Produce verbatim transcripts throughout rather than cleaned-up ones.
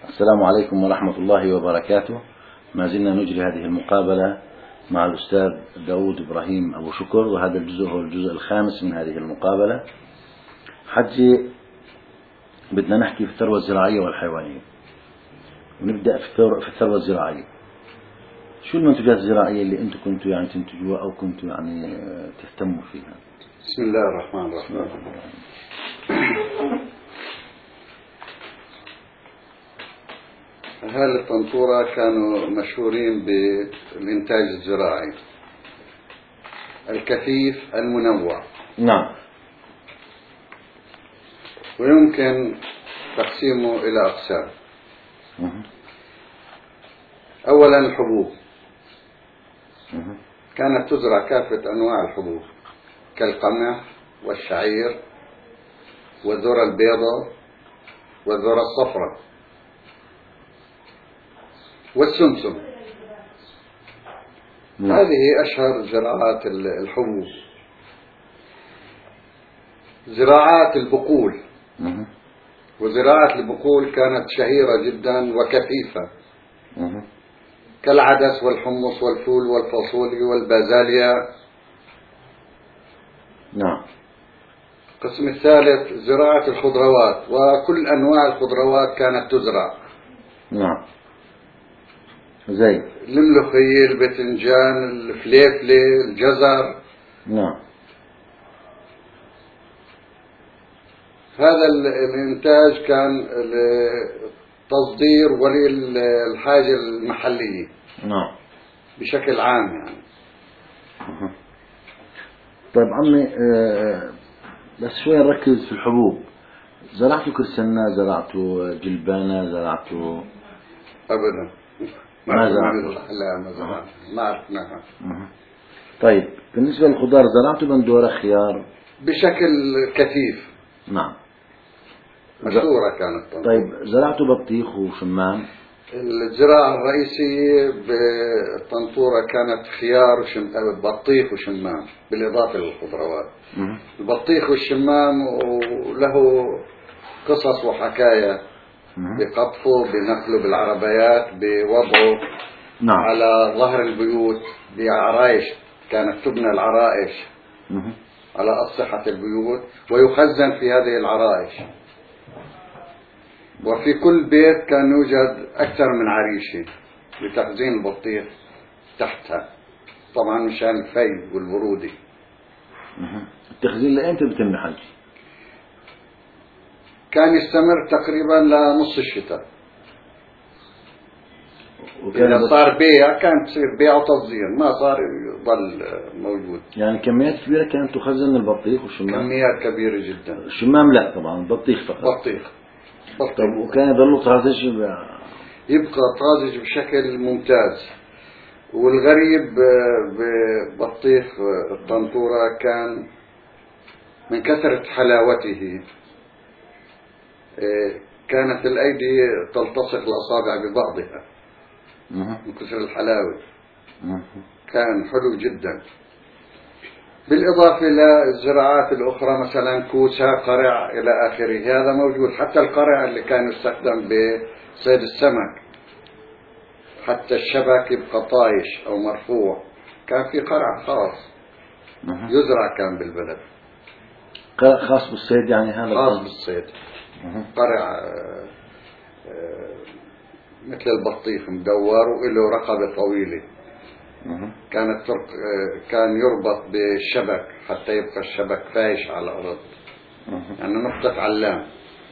السلام عليكم ورحمة الله وبركاته. ما زلنا نجري هذه المقابلة مع الأستاذ داود إبراهيم أبو شكر، وهذا الجزء هو الجزء الخامس من هذه المقابلة. حجي بدنا نحكي في الثروة الزراعية والحيوانية، ونبدأ في الثروة الزراعية. شو المنتجات الزراعية اللي أنتم كنتوا يعني تنتجوها أو كنتوا يعني تهتموا فيها؟ بسم الله الرحمن الرحيم. أهل الطنطورة كانوا مشهورين بالإنتاج الزراعي الكثيف المنوع. نعم. ويمكن تقسيمه إلى أقسام. أولا الحبوب، كانت تزرع كافة أنواع الحبوب كالقمح والشعير والذرة البيضاء والذرة الصفراء والسمسم. نعم. هذه أشهر زراعات الحبوب. زراعات البقول، وزراعة البقول كانت شهيرة جدا وكثيفة كالعدس والحمص والفول والفاصوليا والبازاليا. نعم. القسم الثالث زراعة الخضروات، وكل أنواع الخضروات كانت تزرع. نعم. زي الملوخية، الباذنجان، الفليفلة، الجزر. نعم. هذا الإنتاج كان للتصدير وللحاجة المحلية. نعم. بشكل عام يعني. طيب عمي، بس شوي نركز في الحبوب. زرعتوا كرسنا، زرعتوا جلبانة، زرعتوا؟ أبدا ما زرعتوا؟ لا ما زرعنا، ما عرفناها. طيب بالنسبة للخضار زرعتوا بندورة، خيار؟ بشكل كثيف. نعم. مشهورة كانت. طيب زرعتوا بطيخ وشمام؟ الزراعة الرئيسية بالطنطورة كانت خيار وشم... بطيخ وشمام بالإضافة للخضروات. البطيخ والشمام له قصص وحكاية، بقطفه، بنقله بالعربيات، بوضعه نعم. على ظهر البيوت بعرايش، كانت تبنى العرائش على أسطح البيوت ويخزن في هذه العرائش. وفي كل بيت كان يوجد أكثر من عريشة لتخزين البطيخ تحتها، طبعا مشان الفي والبرودة. التخزين لأمتى بتم حج؟ كان يستمر تقريبا لنص الشتاء. إذا صار بيع كان تصير بيع وتصدير، ما صار يضل موجود. يعني كميات كبيرة كانت تخزن البطيخ والشمام؟ كميات كبيرة جدا. الشمام لا طبعا، البطيخ فقط. بطيخ. بطيخ. طيب وكان يضل طازج؟ يبقى طازج بشكل ممتاز. والغريب ببطيخ الطنطورة كان من كثرة حلاوته كانت الأيدي تلتصق الأصابع ببعضها من كثر الحلاوة. كان حلو جدا. بالإضافة للزراعات الأخرى مثلا كوسة، قرع إلى آخره، هذا موجود. حتى القرع اللي كان يستخدم بصيد السمك، حتى الشبك يبقى طايش أو مرفوع، كان في قرع خاص يزرع كان بالبلد. خاص بالصيد يعني؟ هذا خاص بالصيد. قرع مثل البطيخ مدور وله رقبة طويلة. كانت ترق... كان يربط بالشبك حتى يبقى الشبك فايش على الأرض، يعني نقطة علام.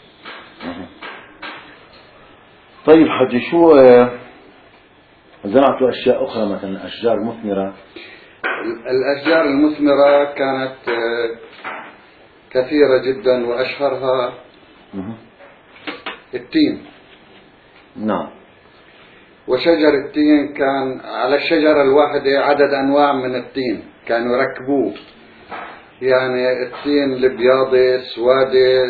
طيب حجي، شو زرعتوا أشياء أخرى مثلا أشجار مثمرة؟ الأشجار المثمرة كانت كثيرة جدا، وأشهرها التين. نعم. وشجر التين كان على الشجرة الواحدة عدد أنواع من التين كانوا يركبوه، يعني التين البياضي، السوادي،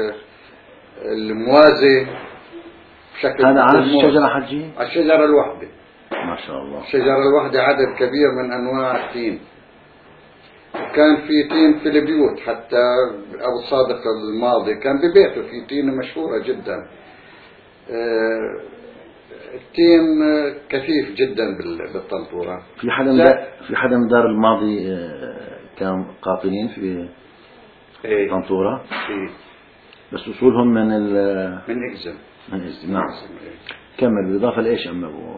الموازي، بشكل. هذا على الشجرة حجي؟ على الشجرة الواحدة ما شاء الله. الشجرة الواحدة عدد كبير من أنواع التين. كان في تين في البيوت، حتى أبو صادق الماضي كان ببيته في تين مشهورة جدا. آه التين كثيف جدا بالطنطورة. في حدا من في حدا من دار الماضي كانوا قاطنين في ايه طنطورة؟ ايه بس أصولهم من ال من إكزم. من إكزم نعم. كمل بالإضافة لإيش أما أبو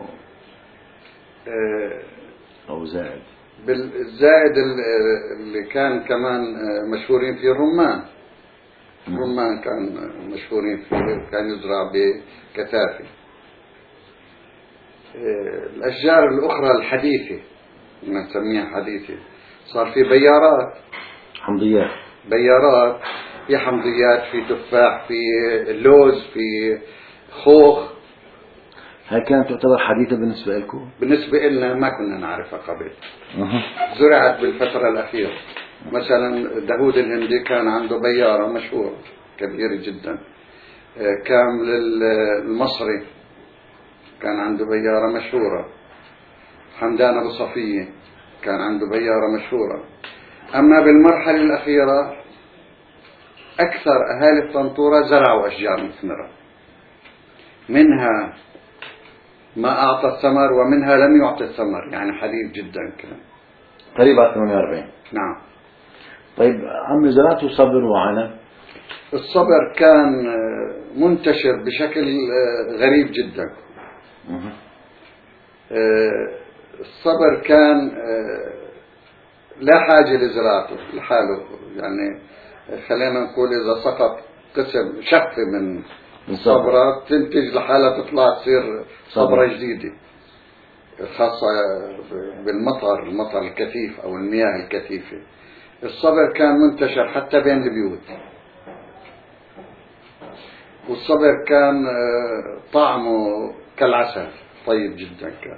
آه أو زائد؟ بالزائد اللي كان كمان مشهورين فيه الرمان. الرمان كان مشهورين فيه، كان يزرع بكثافة. الأشجار الأخرى الحديثة نسميها حديثة، صار في بيارات، حمضيات، بيارات، في حمضيات، في تفاح، في لوز، في خوخ. هاي كانت تعتبر حديثة بالنسبة لكم؟ بالنسبة لنا ما كنا نعرفها قبل. زرعت بالفترة الأخيرة. مثلا داود الهندي كان عنده بيارة مشهورة كبيرة جدا. كامل المصري كان عنده بيارة مشهورة. حمدان أبو صفية كان عنده بيارة مشهورة. أما بالمرحلة الأخيرة أكثر أهالي الطنطورة زرعوا أشجار مثمرة، منها ما أعطى الثمر ومنها لم يعطي الثمر، يعني حديث جدا كان قريب ثمانية وأربعين. نعم. طيب عمي زرعتوا صبر وعنب؟ الصبر كان منتشر بشكل غريب جدا. الصبر كان لا حاجة لزراعته لحاله، يعني خلينا نقول إذا سقط قسم شق من الصبرة تنتج لحالها تطلع تصير صبرة جديدة، خاصة بالمطر، المطر الكثيف أو المياه الكثيفة. الصبر كان منتشر حتى بين البيوت، والصبر كان طعمه كالعسل طيب جدا كان.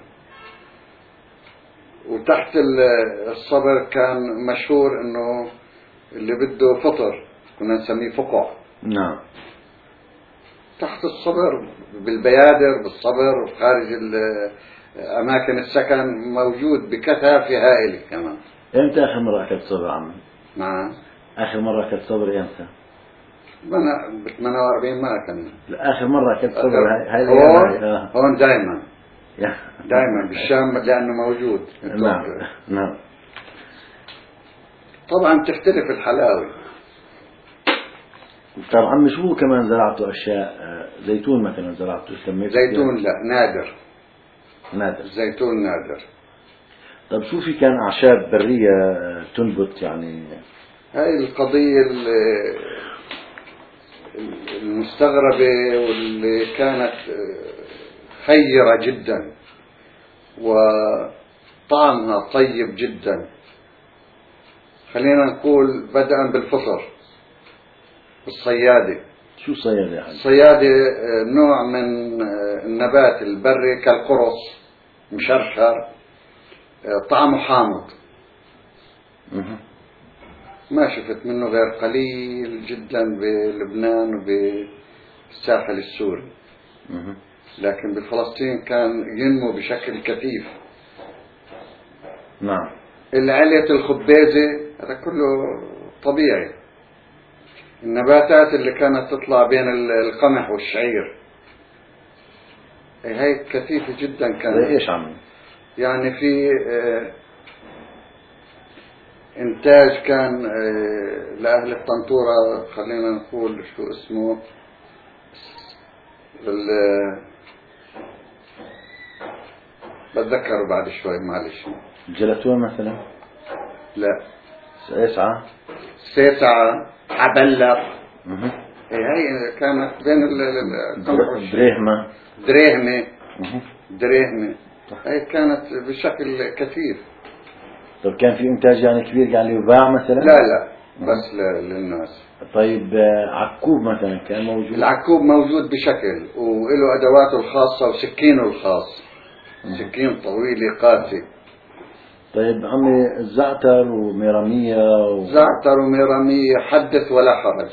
وتحت الصبر كان مشهور انه اللي بده فطر كنا نسميه فقع. نعم. تحت الصبر بالبيادر بالصبر وخارج اماكن السكن موجود بكثافة هائلة كمان. امتى اخر مرة اكلت صبر عمي؟ نعم. اخر مرة اكلت صبر امتى؟ ب ثمانية وأربعين ما اكلنا. لا اخر مرة اكلت صبر هاي هون هون دائما دائما بالشام لانه موجود. نعم نعم. طبعا تختلف الحلاوة. طبعا عمي شو كمان زرعتوا اشياء؟ زيتون مثلا زرعتوا؟ زيتون لا نادر. نادر. زيتون نادر. طب شو في كان اعشاب برية تنبت يعني؟ هاي القضية المستغربة واللي كانت خيرة جدا وطعمها طيب جدا. خلينا نقول بدءا بالفطر الصيادة. شو صيادة يعني؟ الصيادة نوع من النبات البري كالقرص مشرشر، طعمه حامض. ما شفت منه غير قليل جدا بلبنان وبالساحل السوري، لكن بفلسطين كان ينمو بشكل كثيف. نعم. العلية الخبازة هذا كله طبيعي. النباتات اللي كانت تطلع بين القمح والشعير هاي كثيفة جدا كانت. ايش عمي؟ يعني في انتاج كان لأهل الطنطورة، خلينا نقول شو اسمه، بتذكره بعد شوي معلش. جلاتون مثلا؟ لا. سيسعة؟ سيسعة، حبلق. هي كانت بين القمح. دريهمة. دريهمة. دريهمة. هي كانت بشكل كثير. طب كان في إنتاج يعني كبير يعني يباع مثلا؟ لا لا بس للناس. طيب عكوب مثلا كان موجود؟ العكوب موجود بشكل وله أدواته الخاصة وسكينه الخاص. سكين طويلة قاسي. طيب عمي الزعتر وميرامية و... زعتر وميرامية حدث ولا حرج.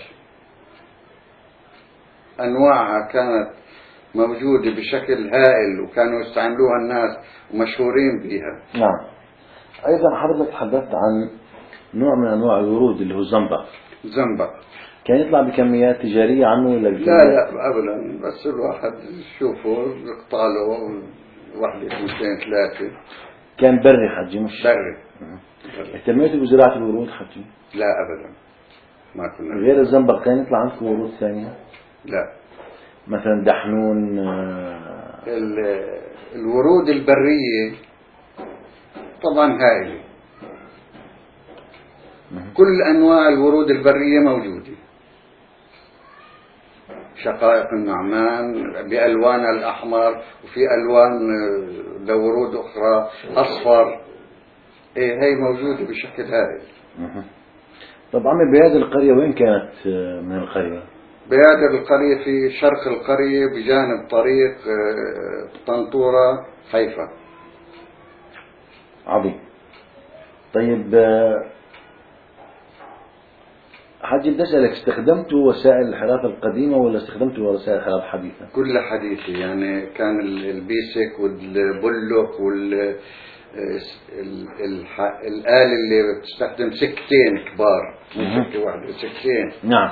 أنواعها كانت موجودة بشكل هائل وكانوا يستعملوها الناس ومشهورين بها. نعم. أيضا حضرتك تحدثت عن نوع من أنواع الورود اللي هو الزنبق. زنبق كان يطلع بكميات تجارية عنه ولا بكميات؟ لا لا أبدا، بس الواحد يشوفه يقطع له واحدة اثنتين ثلاثة. كان بري حجي مش بري. اهتميتوا بزراعة الورود حجي؟ لا أبدا، ما كنا. غير الزنبق كان يطلع عندكم ورود ثانية؟ لا، مثلا دحنون. الورود البرية طبعا هائلة، كل أنواع الورود البرية موجودة، شقائق النعمان بألوان الأحمر، وفي ألوان لورود أخرى أصفر، إيه هي موجودة بشكل هائل. طب عمي بهذه القرية وين كانت من القرية؟ بهذه القرية في شرق القرية بجانب طريق طنطورة حيفا. عظيم. طيب حاجي بدي أسألك، استخدمتوا وسائل الحراثة القديمة ولا استخدمتوا وسائل الحراثة الحديثة؟ كل حديثة، يعني كان البيسك والبلوك وال الآلة اللي بتستخدم سكتين كبار، مش سكة واحدة، سكتين. نعم.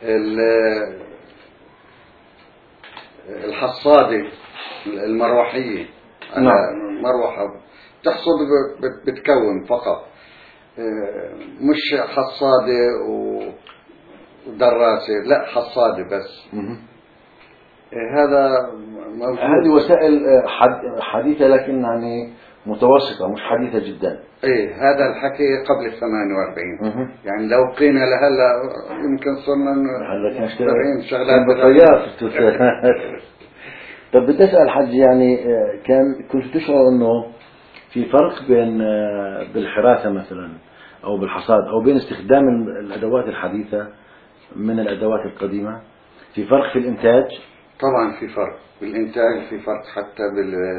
الحصادة المروحية، نعم. مروحة تحصد بتكون فقط، مش حصادة ودراسة، لا حصادة بس. مه. هذا موجود. هذه وسائل حديثة لكن يعني متوسطة مش حديثة جدا. ايه هذا الحكي قبل الثمانية واربعين. يعني لو قينا لهلا يمكن صرنا نشتغل شغلات بطيات. طب بدي اسال حج، يعني كان كنت تشعر انه في فرق بين بالحراثة مثلا او بالحصاد او بين استخدام الادوات الحديثة من الادوات القديمة؟ في فرق في الانتاج؟ طبعا في فرق بالإنتاج، في فرق حتى بال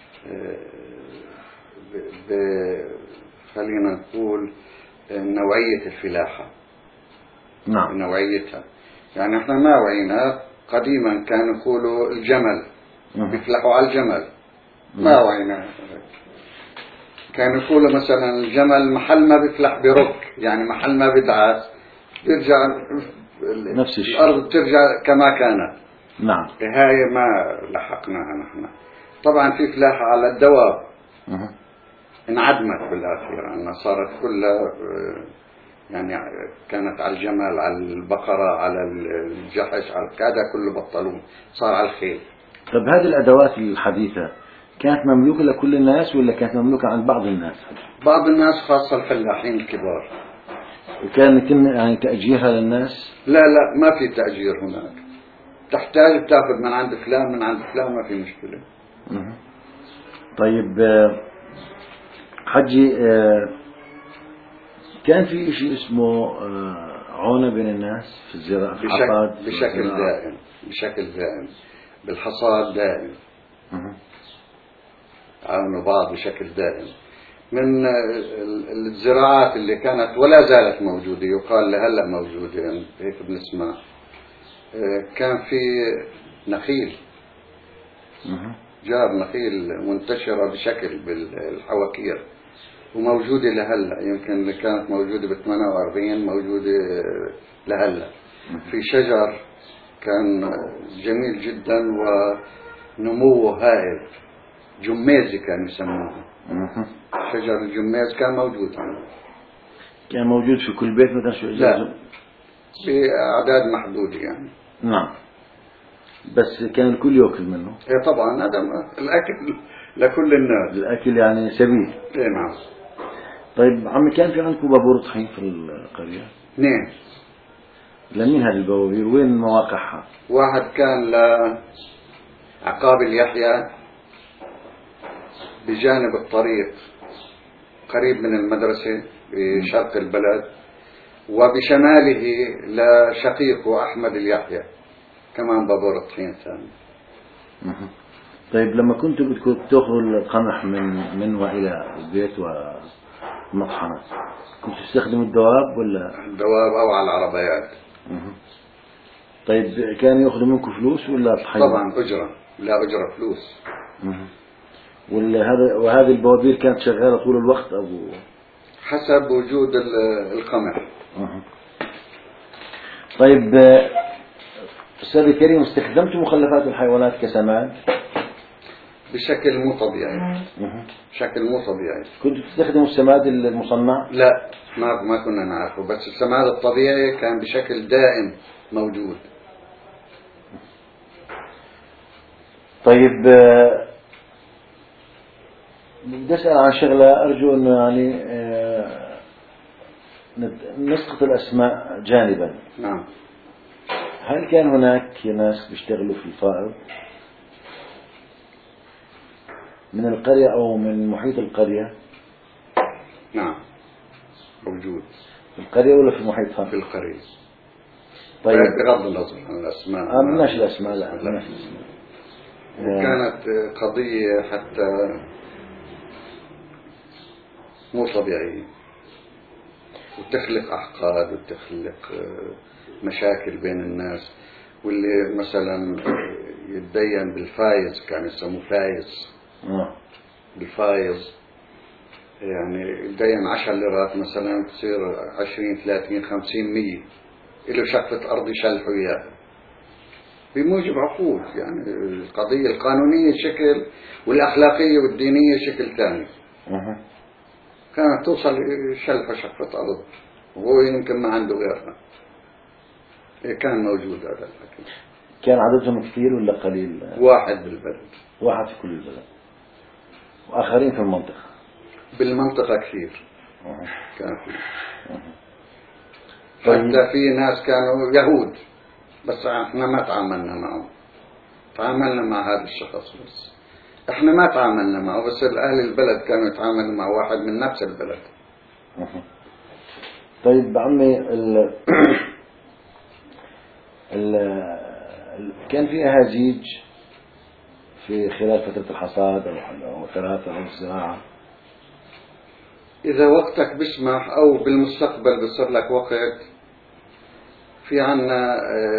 ب... خلينا نقول نوعية الفلاحة. نعم. نوعيتها، يعني احنا ما وعينا قديما كانوا يقولوا الجمل بيفلحوا على الجمل، ما وعينا. كانوا يقولوا مثلا الجمل محل ما بيفلح برك، يعني محل ما بدعس بيرجع نفس الشيء، الأرض بترجع كما كانت. نعم. هاي ما لحقناها نحن. طبعا في فلاحة على الدواب أه. انعدمت بالآخير، أنها صارت كلها يعني كانت على الجمل، على البقرة، على الجحش، على هذا كله بطلوه، صار على الخيل. طب هذه الأدوات الحديثة كانت مملوكة لكل الناس ولا كانت مملوكة عند بعض الناس؟ بعض الناس خاصة الفلاحين الكبار. وكان يتم يعني تأجيرها للناس؟ لا لا، ما في تأجير هناك، تحتاج تأخذ من عند فلان من عند فلان، ما في مشكلة. مه. طيب حجي، كان في شيء اسمه عونة بين الناس في الزراعة بشكل, بشكل دائم، بشكل دائم بالحصاد دائم. مه. عاونوا بعض بشكل دائم. من الزراعات اللي كانت ولا زالت موجودة، يقال لهلا موجودة، يعني هيك بنسمع، كان في نخيل، جار نخيل منتشرة بشكل بالحواكير وموجودة لهلا، يمكن كانت موجودة ب ثمانية وأربعين موجودة لهلا. في شجر كان جميل جدا ونموه هائل، جميزي كانوا يسموه، شجر الجميز كان موجود عنه. كان موجود في كل بيت مثلا شو؟ لا، بأعداد محدودة يعني. نعم، بس كان الكل يأكل منه. ايه طبعا، هذا الأكل لكل الناس، الأكل يعني سبيل. ايه نعم. طيب عمي، كان في عندكم بابور طحين في القرية؟ اثنين. لمين هذه البوابير؟ وين مواقعها؟ واحد كان لعقاب اليحيى بجانب الطريق قريب من المدرسة بشرق البلد، وبشماله لشقيقه أحمد اليحيى كمان بابور الطحين ثاني. طيب لما كنتوا بدكم تأخذوا القمح من من وإلى البيت والمطحنة، كنتوا تستخدموا الدواب ولا؟ الدواب أو على العربيات. طيب كانوا يأخذوا منكم فلوس ولا طحين؟ طبعا أجرة، لا أجرة فلوس. وهذا وهذه البوابير كانت شغالة طول الوقت أو حسب وجود القمح؟ طيب أستاذ الكريم، استخدمت مخلفات الحيوانات كسماد؟ بشكل مو طبيعي. بشكل مو طبيعي. كنت تستخدم السماد المصنع؟ لا، ما ما كنا نعرفه، بس السماد الطبيعي كان بشكل دائم موجود. طيب بدي أسأل عن شغلة، أرجو أنه يعني نسقط الأسماء جانبا. نعم. هل كان هناك ناس بيشتغلوا في الفائض من القرية أو من محيط القرية؟ نعم موجود. في القرية ولا في محيطها؟ في القرية. طيب بغض النظر عن الأسماء. آه مناش الأسماء. لا مناش الأسماء. وكانت قضية حتى مو طبيعية، وتخلق أحقاد وتخلق مشاكل بين الناس. واللي مثلا يتدين بالفايز كان يسموه فايز. آه. بالفايز يعني يتدين عشر ليرات مثلا، تصير عشرين ثلاثين خمسين مية، إله شقفة أرض يشلحوا إياها بموجب عقود. يعني القضية القانونية شكل، والأخلاقية والدينية شكل ثاني. أه. كانت توصل شلحوا شقفة أرض وهو يمكن ما عنده غيرها. كان موجود هذا الحكي. كان عددهم كثير ولا قليل؟ واحد بالبلد. واحد في كل البلد، وآخرين في المنطقة. بالمنطقة كثير. أه. كان في. أه. حتى في ناس كانوا يهود، بس احنا ما تعاملنا معه. تعاملنا مع هذا الشخص بس. احنا ما تعاملنا معه، بس اهل البلد كانوا يتعاملوا مع واحد من نفس البلد. أه. طيب عمي، ال ال كان في أهازيج في خلال فترة الحصاد أو ثلاثة أو الزراعة؟ إذا وقتك بسمح أو بالمستقبل بصير لك وقت، في عنا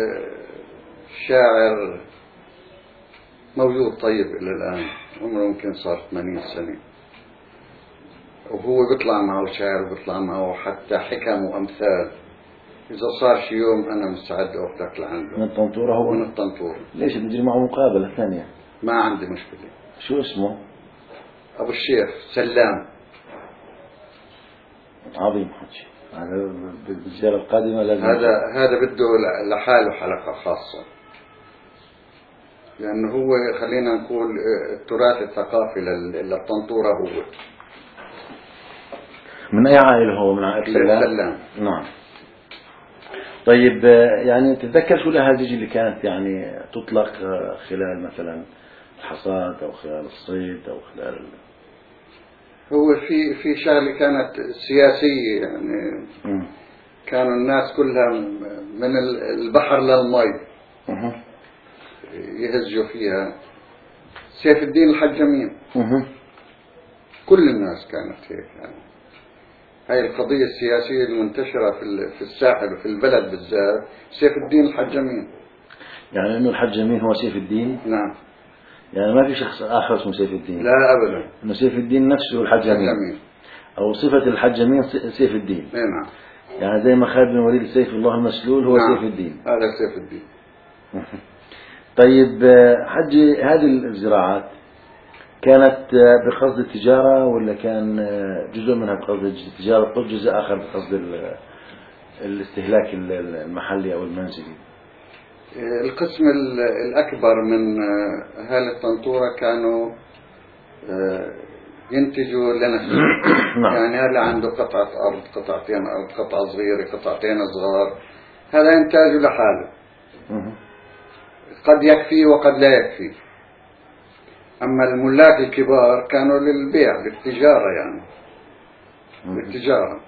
شاعر موجود طيب إلى الآن، عمره يمكن صار ثمانين سنة، وهو بيطلع معه شعر وبيطلع معه حتى حكم وأمثال. إذا صار شي يوم أنا مستعد أوفدك لعنده. من الطنطورة هو؟ من الطنطورة. ليش بنجري معه مقابلة ثانية؟ ما عندي مشكلة. شو اسمه؟ أبو الشيخ سلام. عظيم حجي. هذا بالزيارة القادمة لازم. هذا هذا بده لحاله حلقة خاصة، لأنه هو خلينا نقول التراث الثقافي للطنطورة. هو من أي عائلة هو؟ من عائلة سلام. سلام. نعم. طيب يعني تتذكر شو الأهازيج اللي كانت يعني تطلق خلال مثلا الحصاد أو خلال الصيد أو خلال؟ هو في في شغلة كانت سياسية، يعني م. كانوا الناس كلها من البحر للمي يهزوا فيها. سيف الدين الحجمين كل الناس كانت هيك. يعني هاي القضية السياسية المنتشرة في في الساحل وفي البلد بالذات، سيف الدين الحجمين. يعني إنه الحجمين هو سيف الدين؟ نعم. يعني ما في شخص آخر اسمه سيف الدين؟ لا أبدا. إنه سيف الدين نفسه الحجمين، الحجمين. أو صفة الحجمين سيف الدين. نعم. يعني زي ما خالد بن وليد سيف الله المسلول هو نعم. سيف الدين. هذا سيف الدين. طيب حجي، هذه الزراعات كانت بقصد التجارة ولا كان جزء منها بقصد التجارة وجزء آخر بقصد الاستهلاك المحلي أو المنزلي؟ القسم الأكبر من أهالي الطنطورة كانوا ينتجوا لنفسهم. يعني هذا عنده قطعة أرض، قطعتين أرض، قطعة صغيرة، قطعتين صغار، هذا إنتاجه لحاله، قد يكفي وقد لا يكفي. أما الملاك الكبار كانوا للبيع، للتجارة، يعني للتجارة.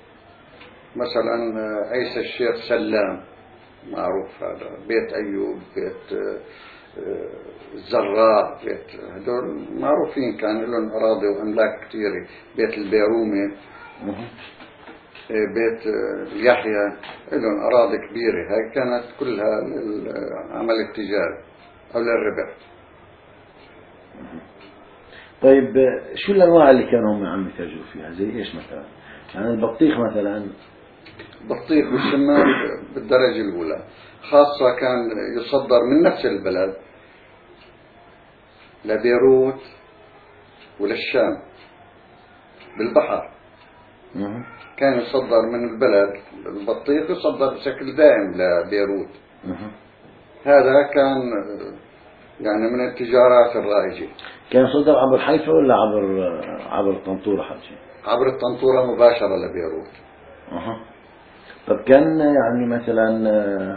مثلا عيسى الشيخ سلام معروف، هذا بيت أيوب، بيت الزراء، بيت هدول معروفين، كان لهم أراضي وأملاك كثيرة. بيت البيرومي، بيت يحيى، لهم أراضي كبيرة. هاي كانت كلها للعمل التجاري أو للربح. طيب شو الأنواع اللي كانوا هم عم يتاجروا فيها؟ زي إيش مثلا؟ يعني البطيخ مثلا بطيخ والشمام بالدرجة الأولى، خاصة كان يصدر من نفس البلد لبيروت وللشام بالبحر. كان يصدر من البلد البطيخ، يصدر بشكل دائم لبيروت. هذا كان يعني من التجارات الرائجة. كان يصدر عبر حيفا ولا عبر عبر الطنطورة حاجة؟ عبر الطنطورة مباشرة لبيروت. أه. طب كان يعني مثلا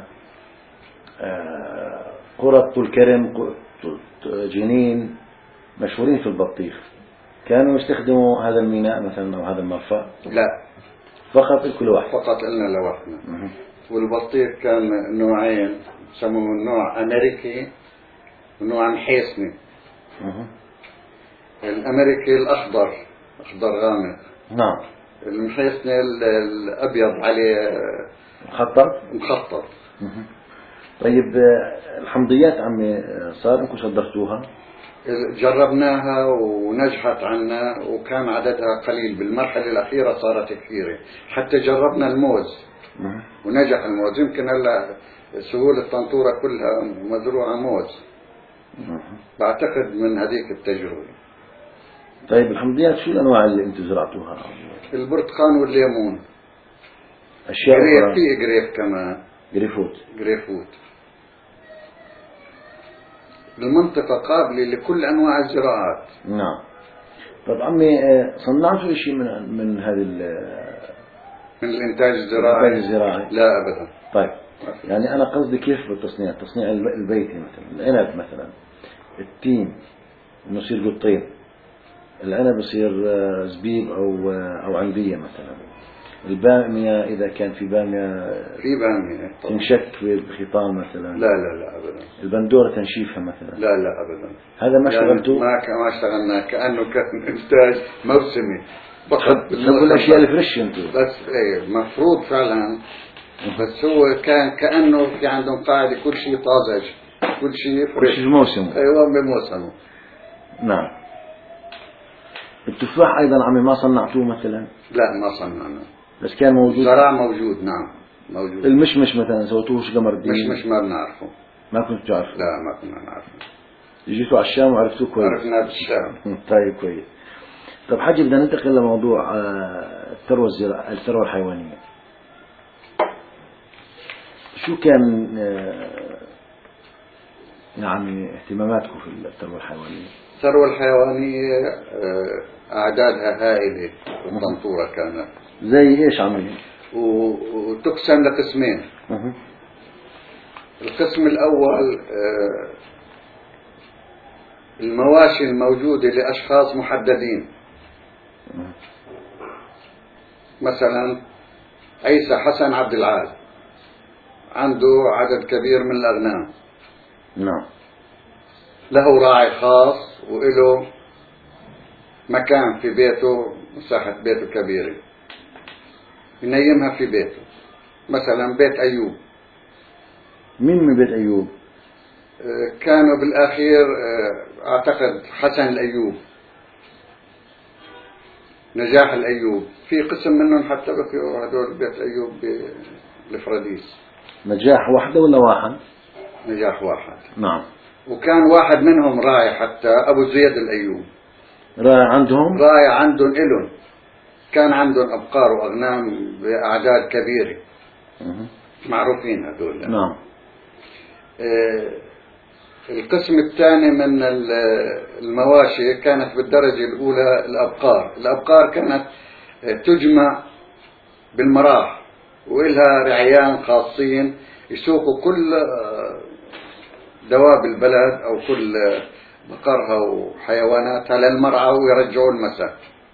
قرى طول كرم، جنين، مشهورين في البطيخ، كانوا يستخدموا هذا الميناء مثلا أو هذا المرفأ؟ لا، فقط الكل واحد. فقط إلنا لوحدنا. والبطيخ كان نوعين، يسموه النوع أمريكي ونوع محيسني. الأمريكي الأخضر، أخضر غامق. نعم. المحيسني الأبيض عليه مخطط. مخطط. طيب الحمضيات عمي صار انكم صدرتوها؟ جربناها ونجحت عنا، وكان عددها قليل. بالمرحلة الأخيرة صارت كثيرة. حتى جربنا الموز ونجح الموز. يمكن هلا سهولة الطنطورة كلها مزروعة موز، بعتقد من هذيك التجربة. طيب الحمضيات شو الأنواع اللي انتم زرعتوها؟ البرتقال والليمون. أشياء قريف، في قريف كمان. قريفوت. قريفوت. المنطقة قابلة لكل أنواع الزراعات. نعم. طب عمي صنعتوا شيء من من هذه من الإنتاج الزراعي؟ الإنتاج الزراعي؟ لا أبدا. طيب يعني أنا قصدي كيف بالتصنيع؟ التصنيع البيتي مثلا، العنب مثلا، التين يصير قطين، العنب يصير زبيب أو أو عنبية مثلا، البامية إذا كان في بامية في بامية تنشك بخيطان مثلا. لا لا لا أبدا. البندورة تنشيفها مثلا. لا لا أبدا. هذا ما يعني اشتغلتوا؟ ما ما اشتغلنا، كأنه كان إنتاج موسمي فقط. تحبوا الأشياء الفريش أنتوا؟ بس إيه مفروض فعلا. بس هو كان كأنه في عندهم قاعدة كل شيء طازج، كل شيء فريش، كل شيء بموسمه. أيوة بموسمه. نعم. التفاح أيضا عمي ما صنعتوه مثلا؟ لا ما صنعنا، بس كان موجود. زرع موجود. نعم موجود. المشمش مثلا سويتوه قمر الدين؟ مشمش ما بنعرفه. ما كنت تعرفه؟ لا ما كنا نعرفه. جيتوا على الشام وعرفتوه كويس؟ عرفنا بالشام. طيب كويس. طب حاجة بدنا ننتقل لموضوع الثروة الزراعية، الثروة الحيوانية. شو كان يعني اهتماماتكم في الثروة الحيوانية؟ الثروة الحيوانية أعدادها هائلة بالطنطورة كانت. زي إيش عملي؟ وتقسم لقسمين. القسم الأول المواشي الموجودة لأشخاص محددين، مثلا عيسى حسن عبد العال عنده عدد كبير من الأغنام. نعم. له راعي خاص وله مكان في بيته، مساحة بيته كبيرة، ينيمها في بيته. مثلا بيت أيوب. مين من بيت أيوب؟ كانوا بالأخير أعتقد حسن الأيوب، نجاح الأيوب، في قسم منهم حتى بقيوا هذول بيت أيوب بالفراديس. نجاح واحدة ولا واحد؟ نجاح واحد. نعم. وكان واحد منهم راعي حتى أبو زيد الأيوب. راعي عندهم؟ راعي عندهم إلهم. كان عندهم أبقار وأغنام بأعداد كبيرة. مه. معروفين هذول. نعم. آه القسم الثاني من المواشي كانت بالدرجة الأولى الأبقار. الأبقار كانت تجمع بالمراح وإلها رعيان خاصين يسوقوا كل دواب البلد أو كل بقرها وحيواناتها للمرعى ويرجعوا المساء.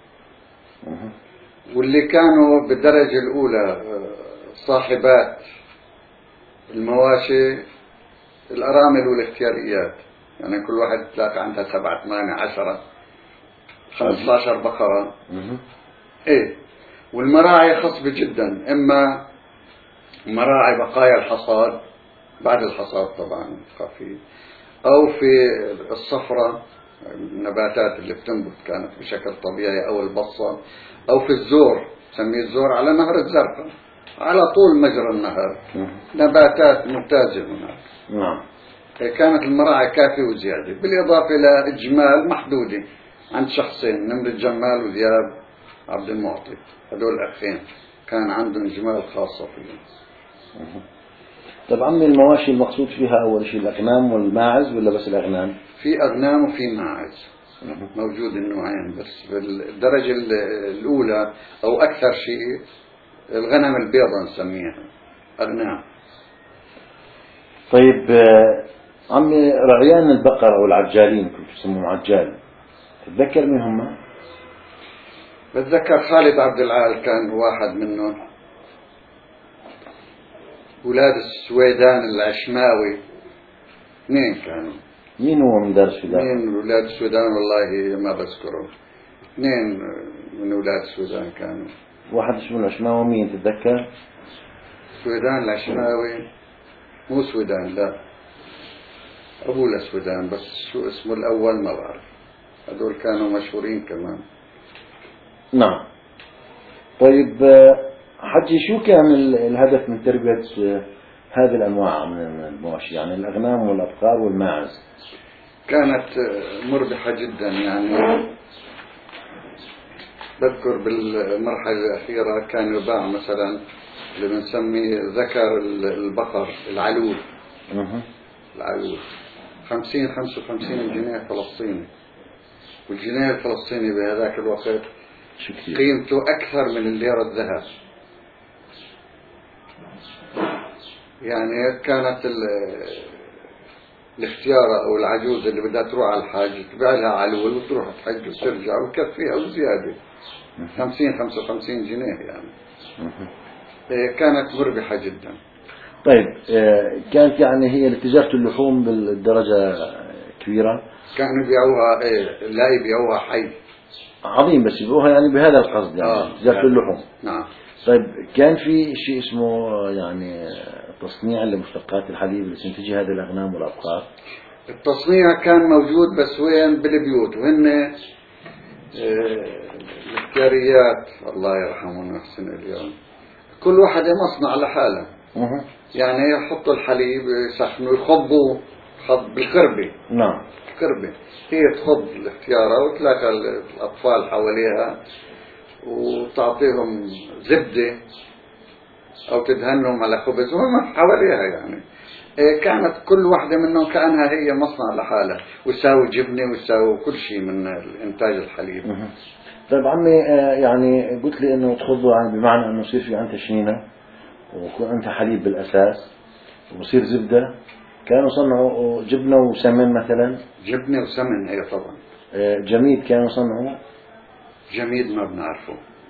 واللي كانوا بالدرجة الأولى صاحبات المواشي الأرامل والاختياريات، يعني كل واحد تلاقي عندها سبعة ثمانية عشرة خمسة عشر بقرة. إيه. والمراعي خصبة جدا، إما مراعي بقايا الحصاد بعد الحصاد طبعا خفيف، أو في الصفرة النباتات اللي بتنبت كانت بشكل طبيعي، أو البصل، أو في الزور، سميه الزور على نهر الزرقاء. على طول مجرى النهر، نباتات ممتازة هناك. نعم. كانت المراعي كافية وزيادة، بالإضافة إلى إجمال محدودة عند شخصين، نمر الجمال وذياب عبد المعطي، هذول الأخين كان عندهم جمال خاصة فيهم. طب عمي المواشي المقصود فيها أول شيء الأغنام والماعز ولا بس الأغنام؟ في أغنام وفي ماعز، موجود النوعين، بس بالدرجة الأولى أو أكثر شيء الغنم البيضاء نسميها أغنام. طيب عمي رعيان البقر أو العجالين كنتوا تسموهم عجال، تتذكر مين هم؟ بتذكر خالد عبد العال كان واحد منهم، أولاد السويدان العشماوي اثنين كانوا. مين هو من دار السودان؟ مين أولاد السودان والله ما بذكرهم، اثنين من أولاد السودان كانوا. واحد اسمه العشماوي مين تتذكر؟ السودان العشماوي مو سودان، لا أبو السودان، بس شو اسمه الأول ما بعرف. هذول كانوا مشهورين كمان. نعم. طيب حجي شو كان الهدف من تربية هذه الأنواع من المواشي، يعني الأغنام والأبقار والماعز؟ كانت مربحة جدا، يعني بذكر بالمرحلة الأخيرة كان يباع مثلا اللي بنسميه ذكر البقر العلول، العلول خمسين خمسة وخمسين جنيه فلسطيني، والجنيه الفلسطيني بهذاك الوقت قيمته أكثر من الليرة الذهب. يعني كانت الاختيارة أو العجوز اللي بدها تروح على الحاج تبيع لها علول وتروح تحج وترجع وكفيها وزيادة خمسين خمسة وخمسين جنيه يعني. كانت مربحة جدا. طيب كانت يعني هي لتجارة اللحوم بالدرجة كبيرة؟ كانوا يبيعوها ايه لا يبيعوها حي. عظيم، بس يبيعوها يعني بهذا القصد يعني آه تجارة يعني اللحوم. نعم. طيب كان في شيء اسمه يعني تصنيع لمشتقات الحليب اللي تنتجي هذه الأغنام والأبقار؟ التصنيع كان موجود بس وين؟ بالبيوت، وهن الكاريات الله يرحمه ويحسن اليوم كل واحد مصنع لحاله. يعني يحطوا الحليب يسخنوا يخبوا خب بالقربة. نعم. القربة هي تخب الاختيارة وتلاقى الأطفال حواليها وتعطيهم زبدة أو تدهنهم على خبز وهم حواليها. يعني كانت كل واحدة منهم كأنها هي مصنع لحالها، ويساوي جبنة ويساوي كل شيء من إنتاج الحليب. طيب عمي يعني قلت لي إنه تخضوا يعني بمعنى إنه يصير في عندها شنينة ويكون عندها حليب بالأساس ويصير زبدة. كانوا صنعوا جبنة وسمن مثلا؟ جبنة وسمن هي طبعا. جميد كانوا صنعوا؟ جميد ما بنعرفه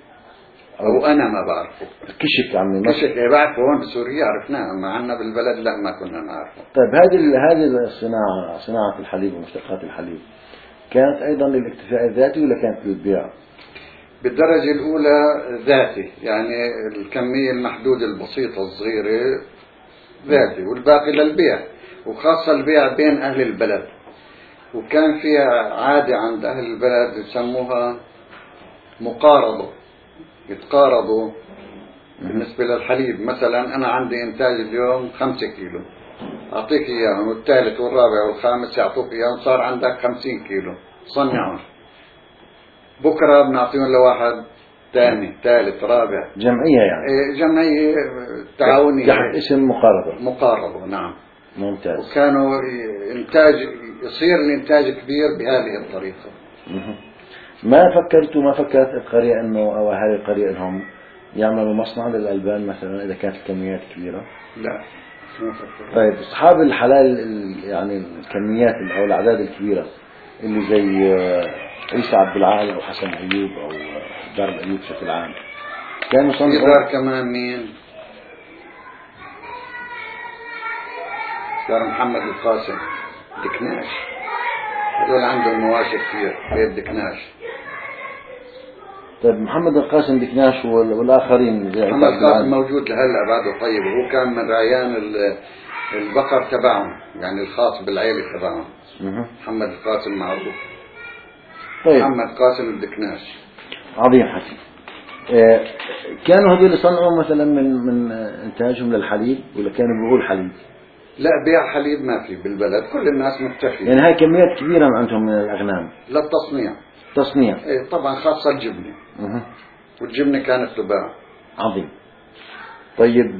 أو أنا ما بعرفه. كشك عمي؟ كشك بعرفه هون بسوريا عرفناه، أما عنا بالبلد لا ما كنا نعرفه. طيب هذه هذه الصناعة صناعة الحليب ومشتقات الحليب كانت أيضا للاكتفاء الذاتي ولا كانت للبيع؟ بالدرجة الأولى ذاتي، يعني الكمية المحدودة البسيطة الصغيرة ذاتي والباقي للبيع، وخاصة البيع بين أهل البلد. وكان فيها عادة عند أهل البلد يسموها مقارضة، يتقارضوا بالنسبة للحليب. مثلا أنا عندي إنتاج اليوم خمسة كيلو أعطيك إياهم، والثالث والرابع والخامس يعطوك إياهم، صار عندك خمسين كيلو صنعهم. بكرة بنعطيهم لواحد ثاني ثالث رابع، جمعية يعني. جمعية تعاونية تحت اسم مقارضة. مقارضة نعم. ممتاز. وكانوا إنتاج يصير الإنتاج كبير بهذه الطريقة. ما فكرتوا ما فكرت القرية إنه أو أهل القرية إنهم يعملوا مصنع للألبان مثلا إذا كانت الكميات كبيرة؟ لا ما فكرت. طيب أصحاب الحلال يعني الكميات أو الأعداد الكبيرة اللي زي عيسى عبد العال أو حسن أيوب أو دار الأيوب بشكل عام كانوا صنعوا؟ دار كمان مين؟ دار محمد القاسم دكناش، هذول عندهم مواشي كثير بيت دكناش. طيب محمد القاسم دكناش والآخرين زي محمد القاسم موجود لهلا بعده طيب، وهو كان من رعيان البقر تبعهم يعني الخاص بالعيلة تبعهم. محمد القاسم معروف. طيب. محمد قاسم الدكناش. عظيم حكي. كانوا هذول يصنعوا مثلا من من إنتاجهم للحليب ولا كانوا بيقول حليب؟ لا، بيع حليب ما في بالبلد، كل الناس مكتفي. يعني هاي كميات كبيرة عندهم من الأغنام للتصنيع. تصنيع. إيه طبعا، خاصة الجبنة. مه. والجبنة كانت تباع. عظيم. طيب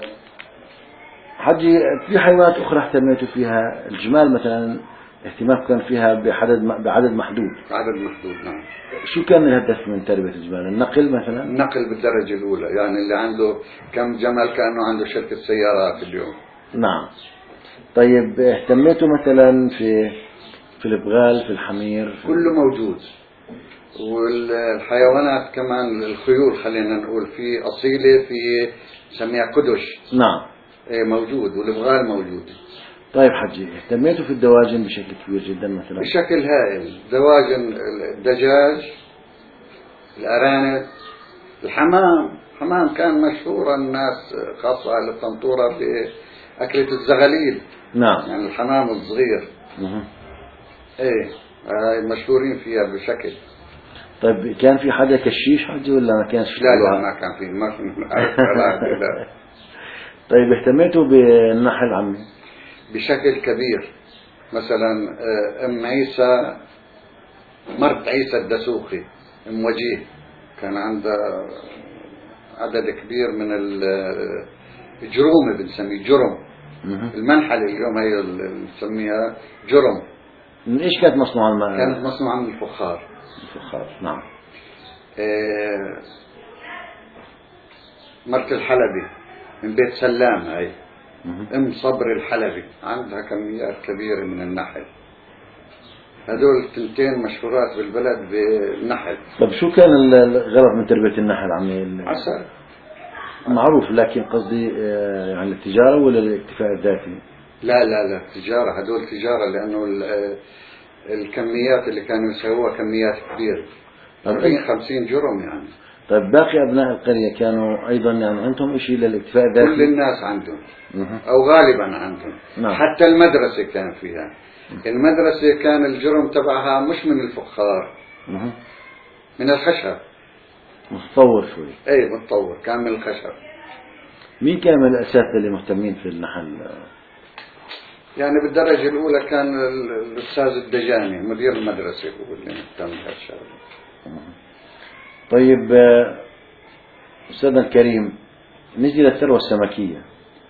حجي، في حيوانات أخرى اهتميتوا فيها؟ الجمال مثلا اهتمام كان فيها بعدد بعدد محدود. عدد محدود، نعم. شو كان الهدف من تربية الجمال؟ النقل مثلا؟ النقل بالدرجة الأولى، يعني اللي عنده كم جمل كأنه عنده شركة سيارات اليوم. نعم. طيب اهتميتوا مثلا في في البغال، في الحمير، في كله موجود. والحيوانات كمان، الخيول خلينا نقول، في أصيلة، في سميها كدش. نعم. ايه موجود، والبغال موجود. طيب حجي، اهتميتوا في الدواجن بشكل كبير جدا مثلا؟ بشكل هائل. دواجن، الدجاج، الأرانب، الحمام. الحمام كان مشهورا، الناس خاصة أهل الطنطورة بأكلة الزغاليل. نعم. يعني الحمام الصغير. مه. ايه هاي مشهورين فيها بشكل. طيب كان في حدا كشيش حجي ولا ما كانش؟ لا لا، ما كان في، ما كان. لا. طيب اهتميتوا بالنحل عمي؟ بشكل كبير. مثلا ام عيسى، مرت عيسى الدسوقي، ام وجيه، كان عندها عدد كبير من الجروم، بنسميه جرم. المنحل اليوم هي اللي بنسميها جرم. من ايش كانت مصنوعة الماء؟ كانت مصنوعة من الفخار. الفخار، نعم. اه مرت الحلبي من بيت سلام، هاي ام صبر الحلبي، عندها كميات كبيرة من النحل. هذول التنتين مشهورات بالبلد بالنحل. طب شو كان الغرض من تربية النحل عمي؟ عسل معروف، لكن قصدي يعني التجارة ولا الاكتفاء الذاتي؟ لا لا لا، تجارة. هذول تجارة، لأنه الكميات اللي كانوا يسووها كميات كبيرة، أربعين خمسين جرم يعني. طيب باقي أبناء القرية كانوا أيضا يعني عندهم شيء للاكتفاء الذاتي؟ كل الناس عندهم، أو غالبا عندهم. نعم. حتى المدرسة كان فيها. المدرسة كان الجرم تبعها مش من الفخار، من الخشب. متطور شوي. اي متطور، كان من الخشب. مين كان من الأساتذة اللي مهتمين في النحل؟ يعني بالدرجة الأولى كان الأستاذ الدجاني مدير المدرسة هو اللي مهتم بهالشغله. طيب أستاذنا الكريم، نجي للثروة السمكية.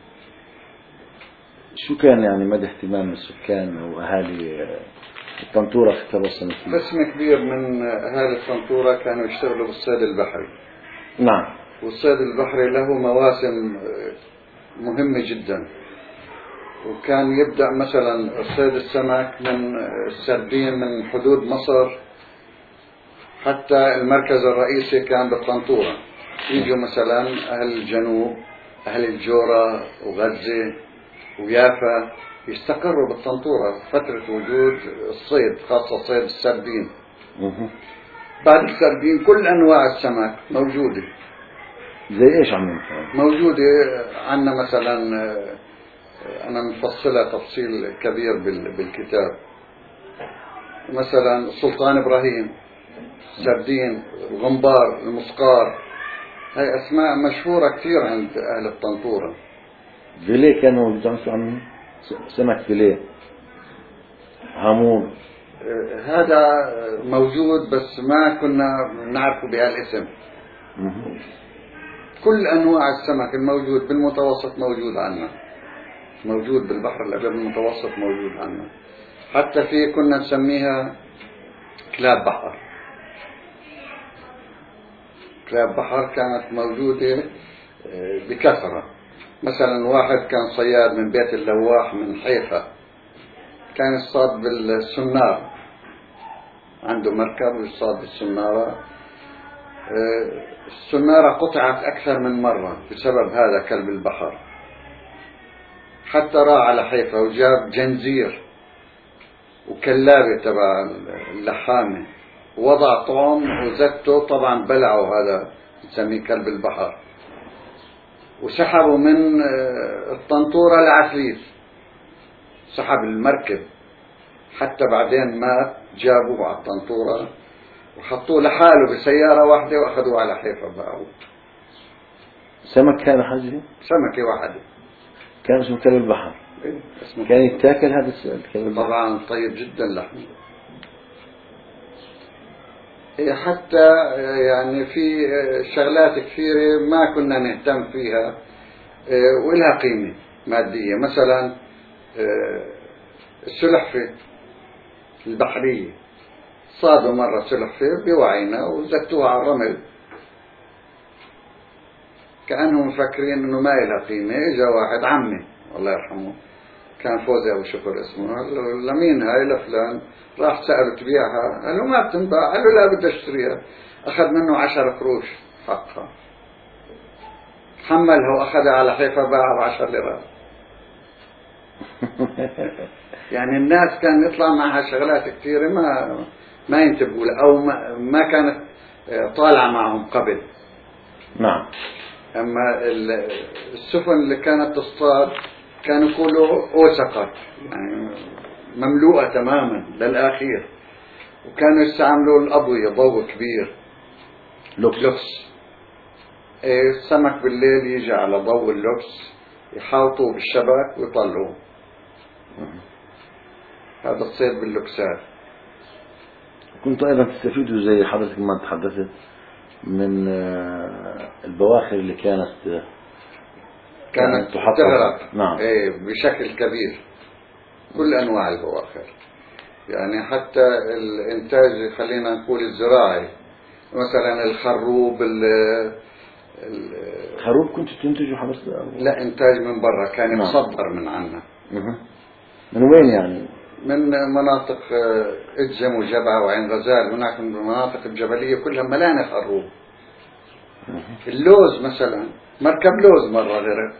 شو كان يعني مدى اهتمام السكان وأهالي الطنطورة في الثروة السمكية؟ قسم كبير من أهالي الطنطورة كانوا يشتغلوا بالصيد البحري. نعم. والصيد البحري له مواسم مهمة جدا. وكان يبدأ مثلا صيد السمك من السردين من حدود مصر حتى المركز الرئيسي كان بالطنطورة. يجوا مثلا أهل الجنوب، أهل الجورة وغزة ويافا، يستقروا بالطنطورة فترة وجود الصيد، خاصة صيد السردين. بعد السردين كل أنواع السمك موجودة. زي إيش عم موجودة عندنا مثلا، أنا مفصلها تفصيل كبير بالكتاب. مثلا السلطان إبراهيم، السردين، الغنبار، المسقار، هاي أسماء مشهورة كثير عند أهل الطنطورة. فيليه كانوا بيجمسوا عمي؟ سمك فيليه، هامور، هذا موجود بس ما كنا نعرفه بهالاسم. كل أنواع السمك الموجود بالمتوسط موجود عنا، موجود بالبحر الأبيض المتوسط موجود عنا. حتى في كنا نسميها كلاب بحر. كلاب بحر كانت موجودة بكثرة. مثلا واحد كان صياد من بيت اللواح من حيفا، كان يصطاد بالسنارة، عنده مركب ويصطاد بالسنارة. السنارة قطعت أكثر من مرة بسبب هذا كلب البحر. حتى راح على حيفا وجاب جنزير وكلابة تبع اللحامة، ووضع طعم وزته، طبعا بلعوا هذا نسميه كلب البحر، وسحبوا من الطنطورة لعفريت، سحب المركب حتى بعدين مات. جابوه على الطنطورة وحطوه لحاله بسيارة واحدة وأخذوه على حيفا باعوه. سمك كان حجري؟ سمكة واحدة. كان اسمه كلب البحر. إيه؟ اسمه كان يتاكل هذا الكلب البحر؟ طبعا طيب جدا لحمه. إيه حتى يعني في شغلات كثيرة ما كنا نهتم فيها إيه ولها قيمة مادية، مثلا إيه السلحفة البحرية، صادوا مرة سلحفة بوعينا وزتوها على الرمل كأنهم مفكرين انه ما لها قيمة. اجا واحد عمي الله يرحمه كان فوزي ابو شكر اسمه، قال له لمين هاي؟ لفلان. راح سأله تبيعها؟ قال له ما بتنباع. قال له لا بدي اشتريها. اخذ منه عشر قروش حقها، حملها واخذها على حيفا باعها بعشر ليرات. يعني الناس كان يطلع معها شغلات كثيرة ما ما ينتبهوا لها او ما, ما كانت طالعة معهم قبل. نعم. أما السفن اللي كانت تصطاد كانوا يقولوا أوسقت، يعني مملوءة تماما للآخير، وكانوا يستعملوا الأضوية، ضوء كبير لوكس, لوكس. إيه السمك بالليل يجي على ضوء اللوكس يحاوطوه بالشبك ويطلعوه. هذا الصيد باللوكسات. كنت أيضا تستفيدوا زي حضرتك ما تحدثت من البواخر اللي كانت كانت تغرق. نعم. ايه بشكل كبير كل انواع البواخر، يعني حتى الانتاج خلينا نقول الزراعي، مثلا الخروب. الخروب كنت تنتجوا حضرتك؟ لا انتاج من برا، كان نعم. يصدر من عنا. من وين يعني؟ من مناطق اجم وجبعة وعين غزال، هناك من المناطق الجبلية كلها ملانة خروب. اللوز مثلا، مركب لوز مرة غرق.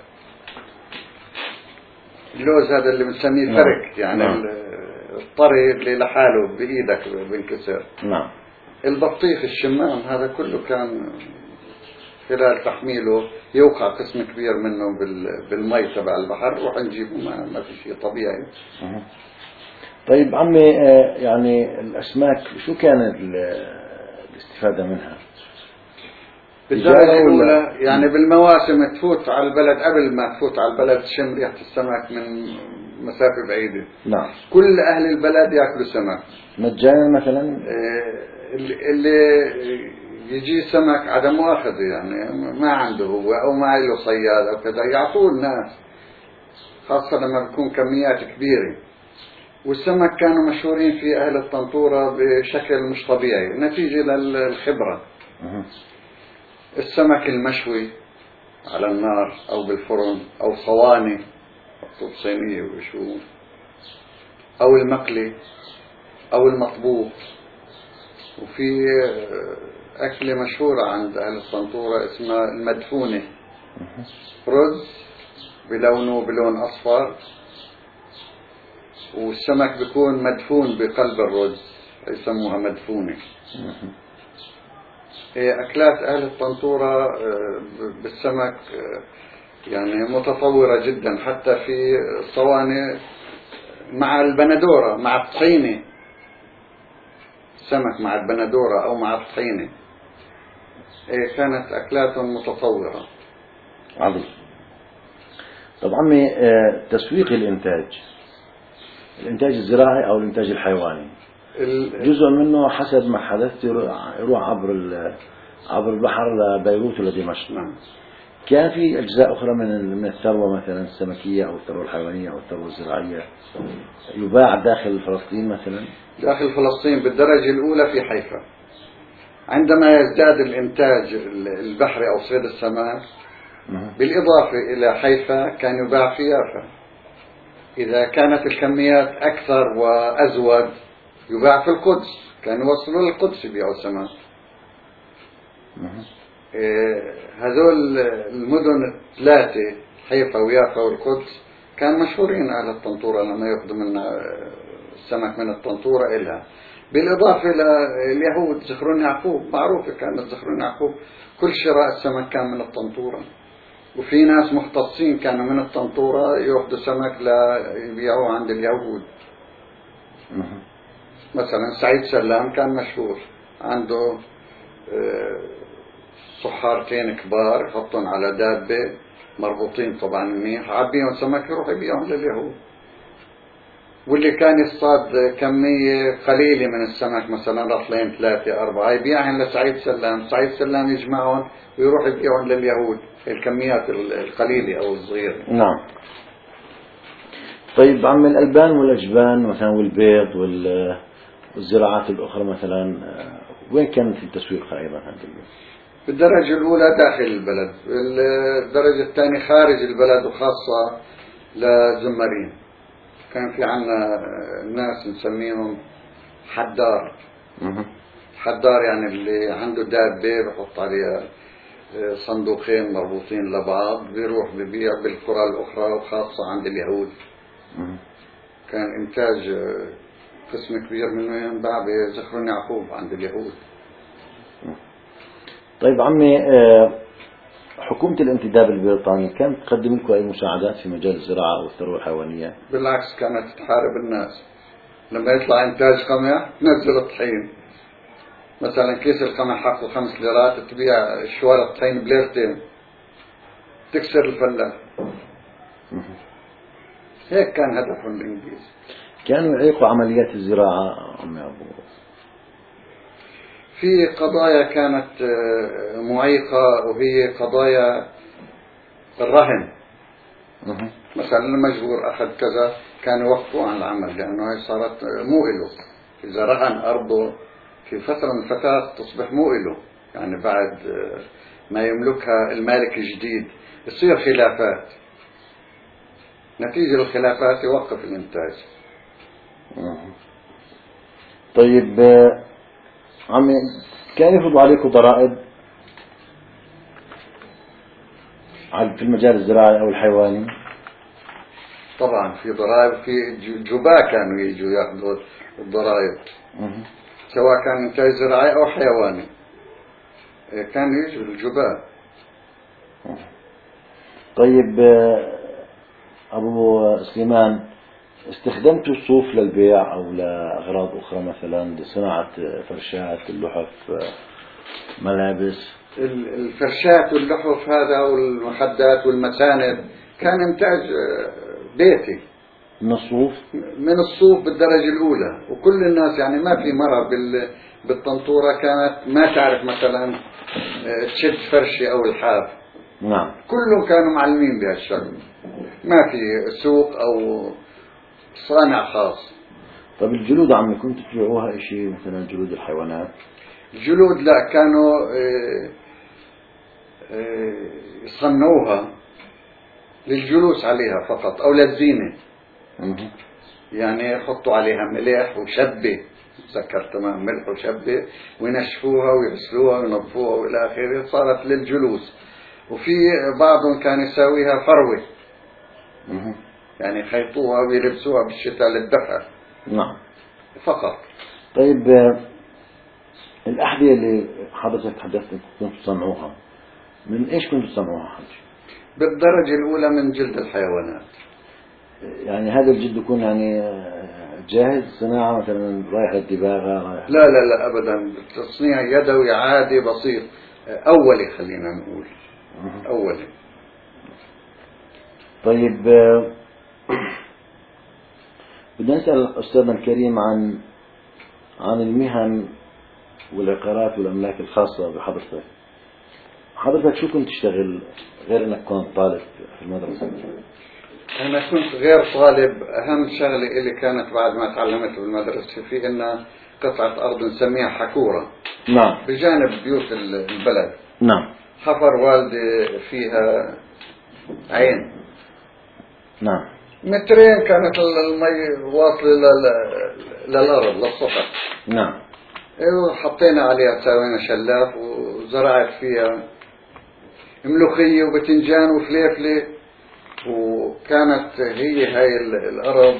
اللوز هذا اللي بنسميه فرق، يعني نعم. الطري اللي لحاله بإيدك بينكسر. نعم. البطيخ الشمام هذا كله كان خلال تحميله يوقع قسم كبير منه بالمي تبع البحر، روح نجيبه ما, ما في شيء طبيعي. أه. طيب عمي، يعني الأسماك شو كانت الاستفادة منها؟ بالدرجة الأولى يعني بالمواسم تفوت على البلد، قبل ما تفوت على البلد تشم ريحة السمك من مسافة بعيدة. نعم. كل أهل البلد يأكلوا سمك مجانا مثلا. اللي يجي سمك عدم مؤاخذة يعني ما عنده هو أو ما له صياد أو كذا يعطوه الناس، خاصة لما بيكون كميات كبيرة. والسمك كانوا مشهورين في أهل الطنطورة بشكل مش طبيعي نتيجة للخبرة. أه. السمك المشوي على النار أو بالفرن أو صواني مكتوب صينية وشو، أو المقلي أو المطبوخ. وفي أكلة مشهورة عند أهل الطنطورة اسمها المدفونة، رز بلونه بلون أصفر والسمك بيكون مدفون بقلب الرز يسموها مدفونة. أكلات أهل الطنطورة بالسمك يعني متطورة جدا، حتى في صواني مع البندورة مع الطحينة، سمك مع البندورة أو مع الطحينة. كانت أكلات متطورة. عظيم. طب عمي، تسويق الإنتاج، الإنتاج الزراعي أو الإنتاج الحيواني، جزء منه حسب ما حدثت يروح عبر عبر البحر لبيروت ولدمشق. نعم. كان في أجزاء أخرى من من الثروة مثلا السمكية أو الثروة الحيوانية أو الثروة الزراعية يباع داخل فلسطين مثلا؟ داخل فلسطين بالدرجة الأولى في حيفا. عندما يزداد الإنتاج البحري أو صيد السمك بالإضافة إلى حيفا كان يباع في يافا. إذا كانت الكميات أكثر وأزود يباع في القدس، كانوا يوصلوا للقدس يبيعوا سمك. إيه هذول المدن الثلاثة حيفا ويافا والقدس كان مشهورين أهل الطنطورة لما يأخذوا منا السمك من الطنطورة إلها. بالإضافة لليهود زخرون يعقوب، معروفة كانت زخرون يعقوب كل شراء السمك كان من الطنطورة، وفي ناس مختصين كانوا من الطنطورة يأخذوا سمك ليبيعوه عند اليهود. مثلا سعيد سلام كان مشهور عنده صحارتين كبار يحطهم على دابة مربوطين طبعا منيح، عبيهم سمك يروح يبيعهم لليهود. واللي كان يصطاد كمية قليلة من السمك مثلا رطلين ثلاثة أربعة يبيعهم لسعيد سلام، سعيد سلام يجمعهم ويروح يبيعهم لليهود الكميات القليلة أو الصغيرة. نعم. طيب عم الألبان والأجبان مثلا والبيض والزراعات الأخرى مثلا وين كانت التسويق أيضا هذا؟ بالدرجة الأولى داخل البلد، الدرجة الثانية خارج البلد وخاصة لزمارين. كان في عنا ناس نسميهم حدار. حدار يعني اللي عنده دابة بحط عليها صندوقين مربوطين لبعض بيروح ببيع بالقرى الأخرى وخاصة عند اليهود. كان إنتاج قسم كبير منه ينباع بزخرون يعقوب عند اليهود. طيب عمي، حكومة الانتداب البريطاني كانت تقدم لكم أي مساعدات في مجال الزراعة أو الثروة الحيوانية؟ بالعكس كانت تحارب الناس. لما يطلع إنتاج قمح تنزل الطحين، مثلا كيس القمح حقه خمس ليرات تبيع شوال الطحين بليرتين تكسر الفلاح. هيك كان هدفهم الإنجليز. كانوا يعيقوا عمليات الزراعة عمي أبو؟ في قضايا كانت معيقة وهي قضايا الرهن. مثلا المجبور أخذ كذا كان يوقفوا عن العمل لأنه هي صارت مو إله. إذا رهن أرضه في فترة من الفترات تصبح مو إله، يعني بعد ما يملكها المالك الجديد يصير خلافات، نتيجة الخلافات يوقف الإنتاج. طيب عمي، كان يفرضوا عليكم ضرائب في المجال الزراعي أو الحيواني؟ طبعا في ضرائب، في جباة كانوا يجوا ياخذوا الضرائب سواء كان إنتاج زراعي أو حيواني، كانوا يجوا الجباة. طيب أبو سليمان، استخدمتوا الصوف للبيع أو لأغراض أخرى مثلا لصناعة فرشات اللحف ملابس؟ الفرشات واللحف هذا والمخدات والمساند كان إنتاج بيتي من الصوف. من الصوف بالدرجة الأولى، وكل الناس يعني ما في مرة بالطنطورة كانت ما تعرف مثلا تشد فرشة أو الحاف. نعم. كلهم كانوا معلمين بهالشغل، ما في سوق أو صانع خاص. طيب الجلود عمي كنت تبيعوها إشي مثلا جلود الحيوانات؟ الجلود لا، كانوا يصنعوها للجلوس عليها فقط أو للزينة. يعني يحطوا عليها ملح وشبة، تذكر تمام، ملح وشبة وينشفوها ويغسلوها وينظفوها وإلى آخره، صارت للجلوس. وفي بعضهم كان يساويها فروة، يعني يخيطوها ويلبسوها بالشتاء للدفع. نعم. فقط. طيب الأحذية اللي حضرتك تحدثت كنتوا تصنعوها من إيش كنتوا تصنعوها حاج؟ بالدرجة الأولى من جلد الحيوانات. يعني هذا الجلد يكون يعني جاهز صناعة مثلا رايح للدباغة رايح؟ لا لا لا أبدا، تصنيع يدوي عادي بسيط أولي، خلينا نقول أولي. طيب بدنا نسأل أستاذنا الكريم عن عن المهن والعقارات والأملاك الخاصة بحضرتك. حضرتك شو كنت تشتغل غير أنك كنت طالب في المدرسة؟ أنا كنت غير طالب، أهم شغلة إلي كانت بعد ما تعلمت بالمدرسة في إن قطعة أرض نسميها حكورة. نعم. بجانب بيوت البلد. نعم. حفر والدي فيها عين. نعم. مترين كانت المي واصلة للأرض للسطح. نعم. وحطينا عليها سوينا شلاف وزرعت فيها ملوخية وبتنجان وفليفلة، وكانت هي هاي الأرض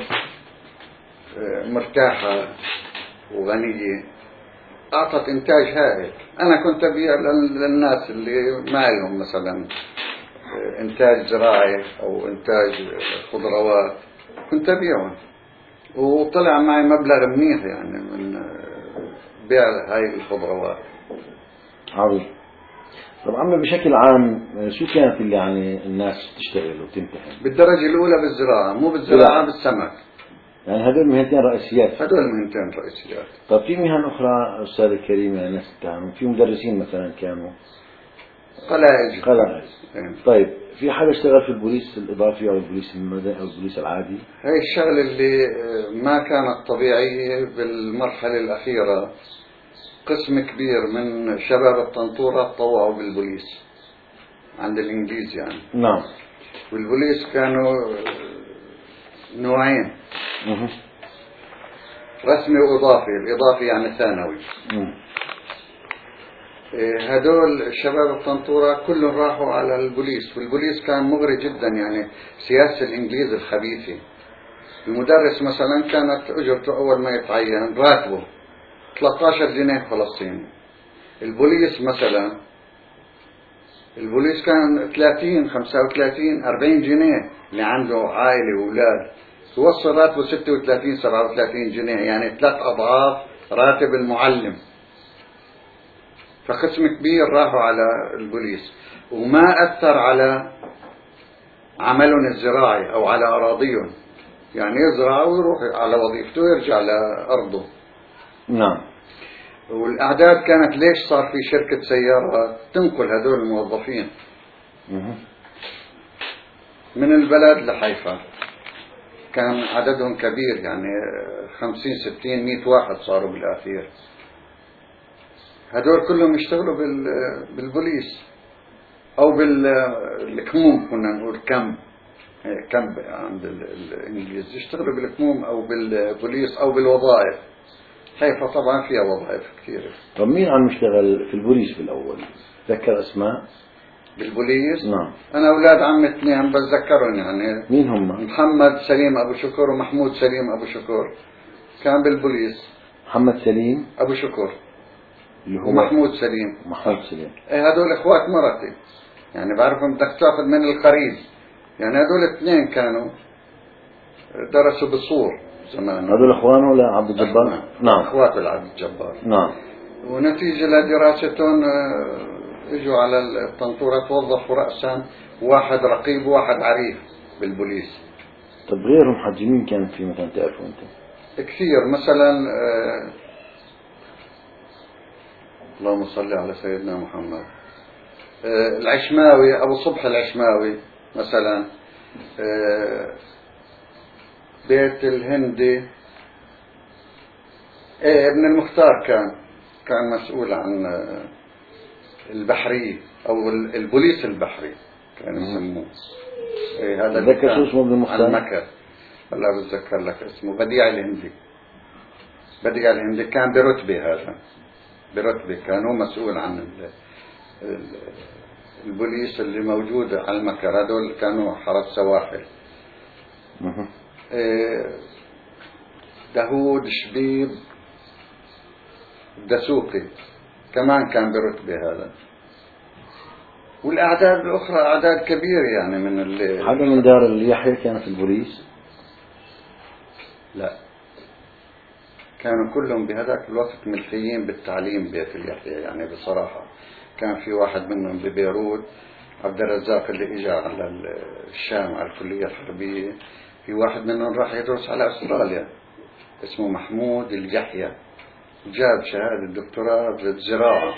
مرتاحة وغنية، أعطت إنتاج هائل. أنا كنت أبيع للناس اللي ما لهم مثلا إنتاج زراعي أو إنتاج خضروات، كنت أبيعهم وطلع معي مبلغ منيح يعني من بيع هاي الخضروات. عظيم. طب عم بشكل عام شو كانت اللي يعني الناس تشتغل وتمتحن؟ بالدرجة الأولى بالزراعة، مو بالزراعة بالسمك. يعني هذول مهنتين رئيسيات. هذول مهنتين رئيسيات. طب في مهن أخرى أستاذ الكريم يعني الناس تتهم، في مدرسين مثلا كانوا قلائج. قلائج. طيب في حدا اشتغل في البوليس الإضافي أو البوليس المدني أو البوليس العادي؟ هاي الشغلة اللي ما كانت طبيعية بالمرحلة الأخيرة. قسم كبير من شباب الطنطورة تطوعوا بالبوليس عند الإنجليز يعني. نعم. والبوليس كانوا نوعين، رسمي وإضافي. الإضافي يعني ثانوي. هدول شباب الطنطورة كلهم راحوا على البوليس، والبوليس كان مغري جدا يعني سياسة الإنجليز الخبيثة. المدرس مثلا كانت أجرته أول ما يتعين راتبه ثلاثة عشر جنيه فلسطيني. البوليس مثلا البوليس كان ثلاثين خمسة وثلاثين أربعين جنيه اللي عنده عائلة وأولاد، توصل راتبه ستة وثلاثين سبعة وثلاثين جنيه، يعني ثلاث أضعاف راتب المعلم. فقسم كبير راحوا على البوليس، وما أثر على عملهم الزراعي أو على أراضيهم، يعني يزرع ويروح على وظيفته ويرجع لأرضه. نعم. والأعداد كانت ليش صار في شركة سيارات تنقل هدول الموظفين من البلد لحيفا، كان عددهم كبير يعني خمسين ستين مئة واحد صاروا بالأخير. هدول كلهم يشتغلوا بالبوليس أو بالكموم، كنا نقول كم كم عند الإنجليز، يشتغلوا بالكموم أو بالبوليس أو بالوظائف. حيفا طبعا فيها وظائف كثيرة. طب مين عم يشتغل في البوليس بالأول؟ تذكر أسماء؟ بالبوليس؟ نعم. أنا أولاد عم اثنين بتذكرهم يعني. مين هم؟ محمد سليم أبو شكر ومحمود سليم أبو شكر، كان بالبوليس. محمد سليم أبو شكر اللي هو ومحمود سليم. محمود سليم. إيه هذول إخوات مرتي يعني، بعرفهم بدك تاخذ من القريب يعني. هذول اثنين كانوا درسوا بصور زمان. هذول اخوانه لعبد الجبار؟ نعم اخواته لعبد الجبار. نعم. ونتيجة لدراستهم اجوا على الطنطورة، توظفوا رأسا واحد رقيب وواحد عريف بالبوليس. طب غيرهم حجي مين كان في مثلا تعرفوا انت؟ كثير مثلا آه اللهم صل على سيدنا محمد. آه العشماوي ابو صبح العشماوي مثلا. آه بيت الهندي. ايه ابن المختار كان كان مسؤول عن البحري او البوليس البحري كان يسموه. ايه هذا تذكر شو اسمه ابن المختار؟ المكر. هلا بتذكر لك اسمه. بديع الهندي. بديع الهندي كان برتبه، هذا برتبه كان هو مسؤول عن البوليس اللي موجود على المكر. هذول كانوا حرس سواحل. إيه داود شبيب دسوقي كمان كان برتبه هذا. والأعداد الأخرى أعداد كبيرة يعني. من اللي حدا من دار اليحيى كان في البوليس؟ لا، كانوا كلهم بهذاك الوقت ملحيين بالتعليم بيت اليحيى يعني. بصراحة كان في واحد منهم ببيروت، عبد الرزاق اللي اجى على الشام على الكلية الحربية. في واحد منهم راح يدرس على أستراليا اسمه محمود اليحيى، جاب شهادة دكتوراه بالزراعة.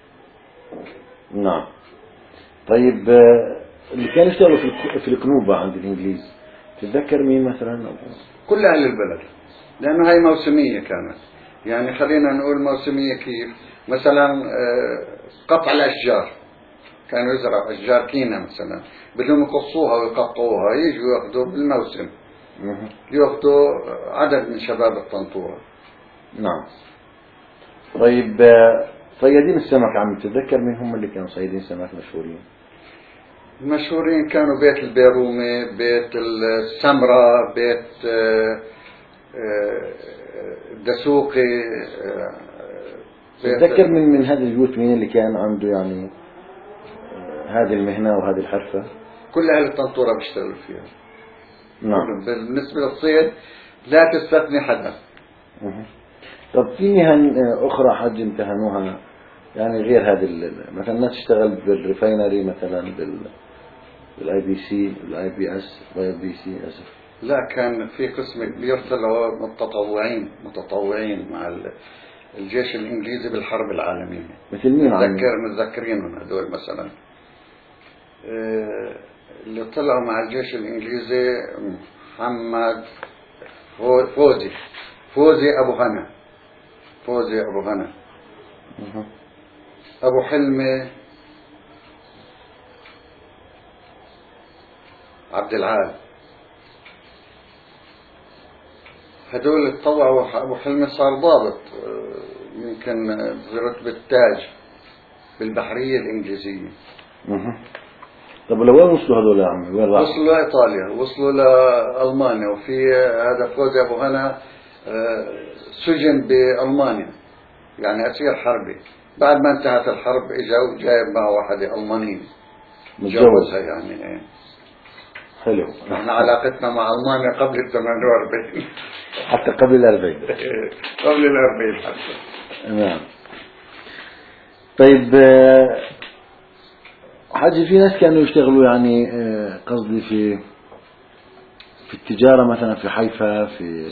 نعم. طيب اللي كانوا يشتغلوا في في الكنوبة عند الإنجليز تتذكر مين مثلا؟ كل أهل البلد، لأنه هاي موسمية كانت يعني. خلينا نقول موسمية كيف؟ مثلا قطع الأشجار، كانوا يزرعوا أشجار كينا مثلا، بدهم يقصوها ويقطعوها، يجوا يأخذوا بالموسم، يأخذوا عدد من شباب الطنطورة. نعم. طيب صيادين السمك عم تتذكر مين هم اللي كانوا صيادين سمك مشهورين؟ المشهورين كانوا بيت البيرومي، بيت السمرة، بيت الدسوقي. تتذكر من من هذه البيوت مين اللي كان عنده يعني هذه المهنة وهذه الحرفة؟ كل أهل الطنطورة بيشتغلوا فيها. نعم. بالنسبة للصيد لا تستثني حدا. طب في مهن أخرى حج امتهنوها يعني غير هذه، مثلا الناس تشتغل بالريفاينري مثلا بال بالاي بي سي بالاي بي اس باي بي سي اسف. لا، كان في قسم كبير طلعوا متطوعين متطوعين مع الجيش الإنجليزي بالحرب العالمية. مثل مين؟ متذكر متذكرينهم هذول مثلا اللي طلعوا مع الجيش الإنجليزي محمد فوزي فوزي أبو هنا فوزي أبو هنا أبو حلمي عبد العال. هدول اتطوعوا. أبو حلمي صار ضابط يمكن رتبة التاج بالبحرية الإنجليزية. طب لوين وصلوا هذول يا عمي؟ وين راحوا؟ وصلوا لإيطاليا، وصلوا لألمانيا. وفي هذا فوزي أبو هنا سجن بألمانيا يعني أسير حربي. بعد ما انتهت الحرب إجا وجايب معه واحدة ألمانية متجوزها يعني. ايه حلو. نحن علاقتنا مع ألمانيا قبل ال ثمانية وأربعين حتى قبل الأربعين. قبل الأربعين حتى. نعم. طيب حاجي في ناس كانوا يشتغلوا يعني قصدي في في التجارة مثلا في حيفا في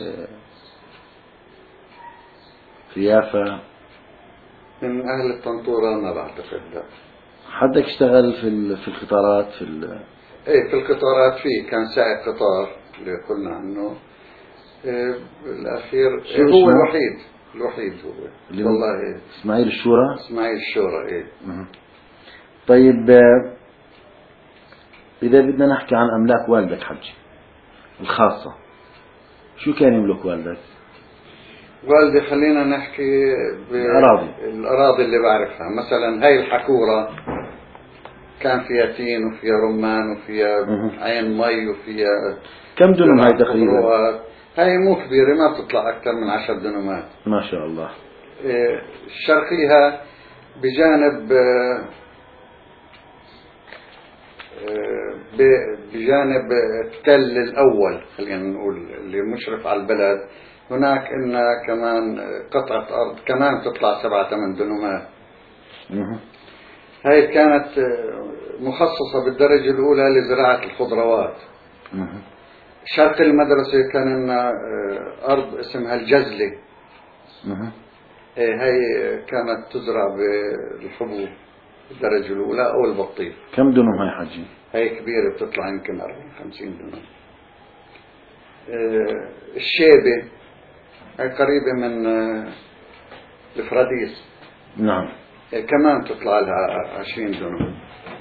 في يافا. من أهل الطنطورة ما بعتقد. لا. حدك اشتغل في في القطارات في ال... ايه في القطارات. فيه كان سائق قطار اللي قلنا عنه. إيه بالأخير إيه هو الوحيد الوحيد هو والله. إيه إسماعيل الشورى. إسماعيل الشورى. ايه. مه. طيب إذا بدنا نحكي عن أملاك والدك حجي الخاصة، شو كان يملك والدك؟ والدي خلينا نحكي بالأراضي الأراضي اللي بعرفها. مثلا هاي الحكورة كان فيها تين وفيها رمان وفيها عين مي وفيها. كم دنم هاي تقريبا؟ هاي مو كبيرة، ما بتطلع أكثر من عشر دنمات ما شاء الله. الشرقيها بجانب بجانب التل الأول خلينا نقول اللي مشرف على البلد. هناك إن كمان قطعة أرض كمان تطلع سبعة ثمان دنمات. هاي كانت مخصصة بالدرجة الأولى لزراعة الخضروات. شرق المدرسة كان لنا أرض اسمها الجزلة. هاي كانت تزرع بالحبوب الدرجة الأولى أو البطيخ. كم دنم هاي حجي؟ هاي كبيرة بتطلع يمكن أربعين خمسين دنم. الشيبة هاي قريبة من الفراديس. نعم. كمان تطلع لها عشرين دنم.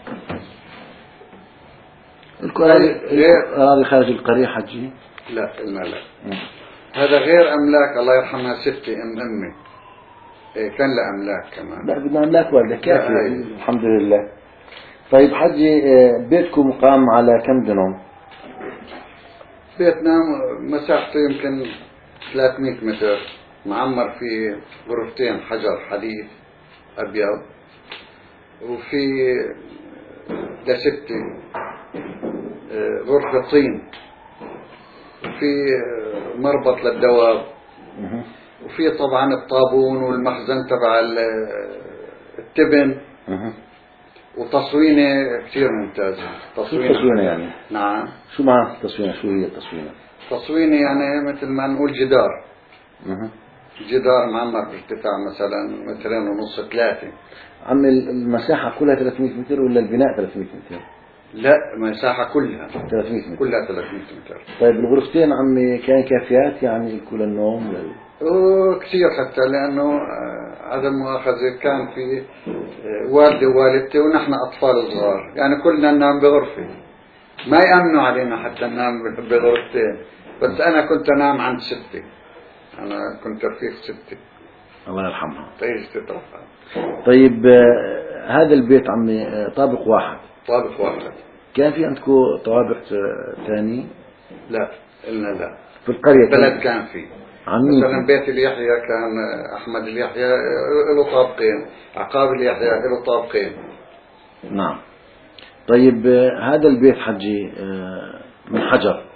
الأراضي خارج القرية حجي؟ لا قلنا لا. هذا غير أملاك الله يرحمها ستي أم أمي. إيه كان لها أملاك كمان. لا بدنا أملاك والدك كافية الحمد لله. طيب حجي بيتكم قام على كم دنم؟ بيتنا مساحته يمكن ثلاثمئة متر، معمر فيه غرفتين حجر حديد أبيض، وفي لستة غرفة طين، وفي مربط للدواب، وفي طبعا الطابون والمخزن تبع التبن، وتصوينة كثير ممتازة. تصوينة. تصوينة يعني؟ نعم. شو معنى التصوينة؟ شو هي التصوينة؟ تصوينة يعني مثل ما نقول جدار. أه. جدار معمر بارتفاع مثلا مترين ونص ثلاثة. عم المساحة كلها ثلاثمئة متر ولا البناء ثلاثمئة متر؟ لا مساحة كلها ثلاثمئة متر. كلها ثلاثمئة متر. طيب الغرفتين عمي كان كافيات يعني كل النوم لل... كثير حتى لأنه عدم مؤاخذة كان في والدي ووالدتي ونحن أطفال صغار يعني كلنا ننام بغرفة، ما يأمنوا علينا حتى ننام بغرفتين، بس أنا كنت أنام عند ستي. أنا كنت رفيق ستي الله يرحمها. تعيش تترفع. طيب آه هذا البيت عمي آه طابق واحد. طابق واحد. كان في عندكم طوابق ثاني؟ لا قلنا لا. في القرية البلد كان فيه مثلا بيت اليحيى كان أحمد اليحيى له طابقين، عقاب اليحيى له طابقين. نعم. طيب آه هذا البيت حجي آه من حجر.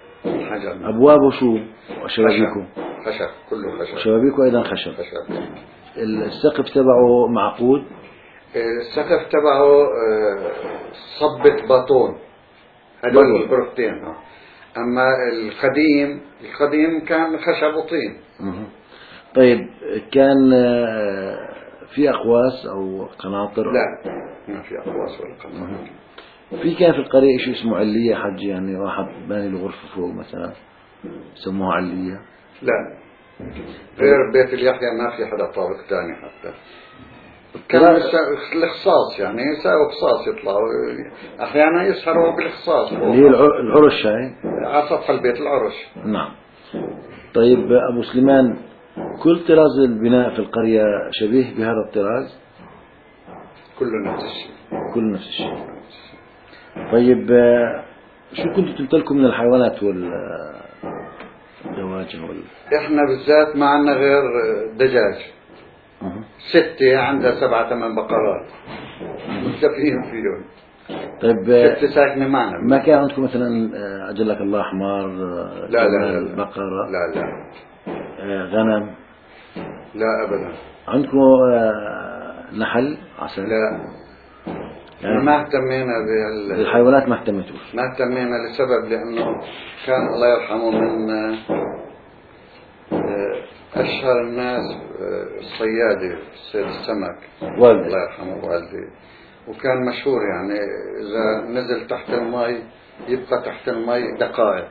حجر. أبوابه شو وشبابيكه؟ خشب، كله خشب. شبابيكه أيضا خشب. خشب. السقف تبعه معقود؟ السقف تبعه صبة باطون، هدول الغرفتين. أما القديم القديم كان خشب وطين. طيب كان في أقواس أو قناطر؟ لا، ما في أقواس ولا قناطر. في كان في القرية شيء اسمه علية حج، يعني واحد باني له غرفة فوق مثلا سموها علية؟ لا، غير بيت اليحيى ما في حدا طابق ثاني حتى. كان الخصاص يعني يساووا خصاص يطلعوا أحيانا يسهروا بالخصاص اللي هي العرش هاي على سطح البيت، العرش. نعم. طيب أبو سليمان، كل طراز البناء في القرية شبيه بهذا الطراز؟ كله نفس الشيء. كله نفس الشيء. طيب شو كنتوا تمتلكوا من الحيوانات والدواجن وال... احنا بالذات ما عندنا غير دجاج. أه. ستة عندها سبعة ثمان بقرات مستفيدين فيهم. طيب ستة ساكنة معنا. ما كان عندكم مثلا أجلك الله حمار؟ لا لا لا بقرة؟ لا لا. غنم؟ لا أبدا. عندكم نحل عسل؟ لا، يعني ما اهتمينا بالحيوانات. ما اهتميتوش؟ ما اهتمينا لسبب لأنه كان الله يرحمه من أشهر الناس الصيادة، صيد السمك، والدي الله يرحمه والدي، وكان مشهور يعني إذا نزل تحت الماء يبقى تحت الماء دقائق.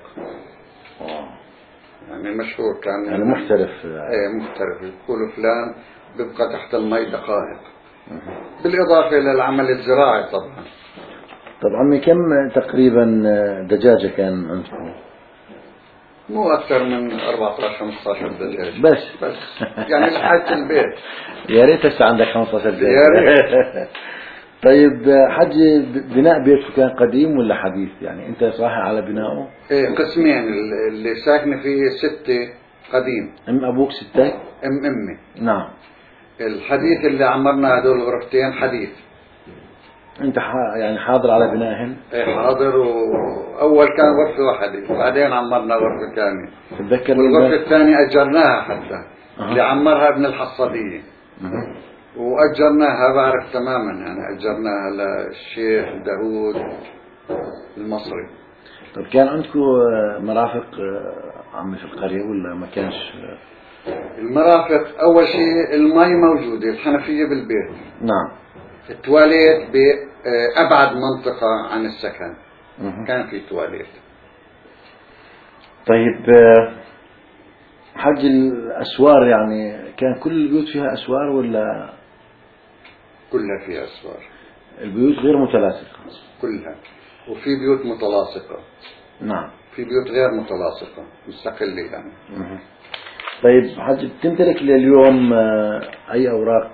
يعني مشهور كان، يعني محترف. ايه محترف، يقولوا فلان بيبقى تحت الماء دقائق. بالإضافة إلى العمل الزراعي طبعا. طب عمي كم تقريبا دجاجة كان عندكم؟ مو أكثر من أربعة عشر خمسة عشر دجاج بس بس يعني لحاجة البيت. يا ريت هسه عندك خمسة عشر دجاج. يا ريت. طيب حجي بناء بيته كان قديم ولا حديث؟ يعني أنت صاحي على بنائه؟ إيه قسمين، اللي ساكنة فيه ستة قديم. أم أبوك ستة؟ أم أمي. نعم. الحديث اللي عمرنا هدول الغرفتين حديث. أنت يعني حاضر على بنائهن؟ إيه حاضر، وأول كان غرفة واحدة وبعدين عمرنا غرفة ثانية. تتذكر؟ والغرفة الثانية أجرناها حتى. أه. اللي عمرها ابن الحصادية. أه. وأجرناها بعرف تماما، يعني أجرناها للشيخ داود المصري. طب كان عندكم مرافق عمي في القرية ولا ما كانش؟ المرافق أول شيء الماء موجودة، الحنفية بالبيت. نعم. التواليت بأبعد منطقة عن السكن. أه. كان في تواليت. طيب حج الأسوار، يعني كان كل البيوت فيها أسوار ولا؟ كلها فيها أسوار. البيوت غير متلاصقة؟ كلها. وفي بيوت متلاصقة. نعم. في بيوت غير متلاصقة مستقلة يعني. مه. طيب حج تمتلك لليوم أي أوراق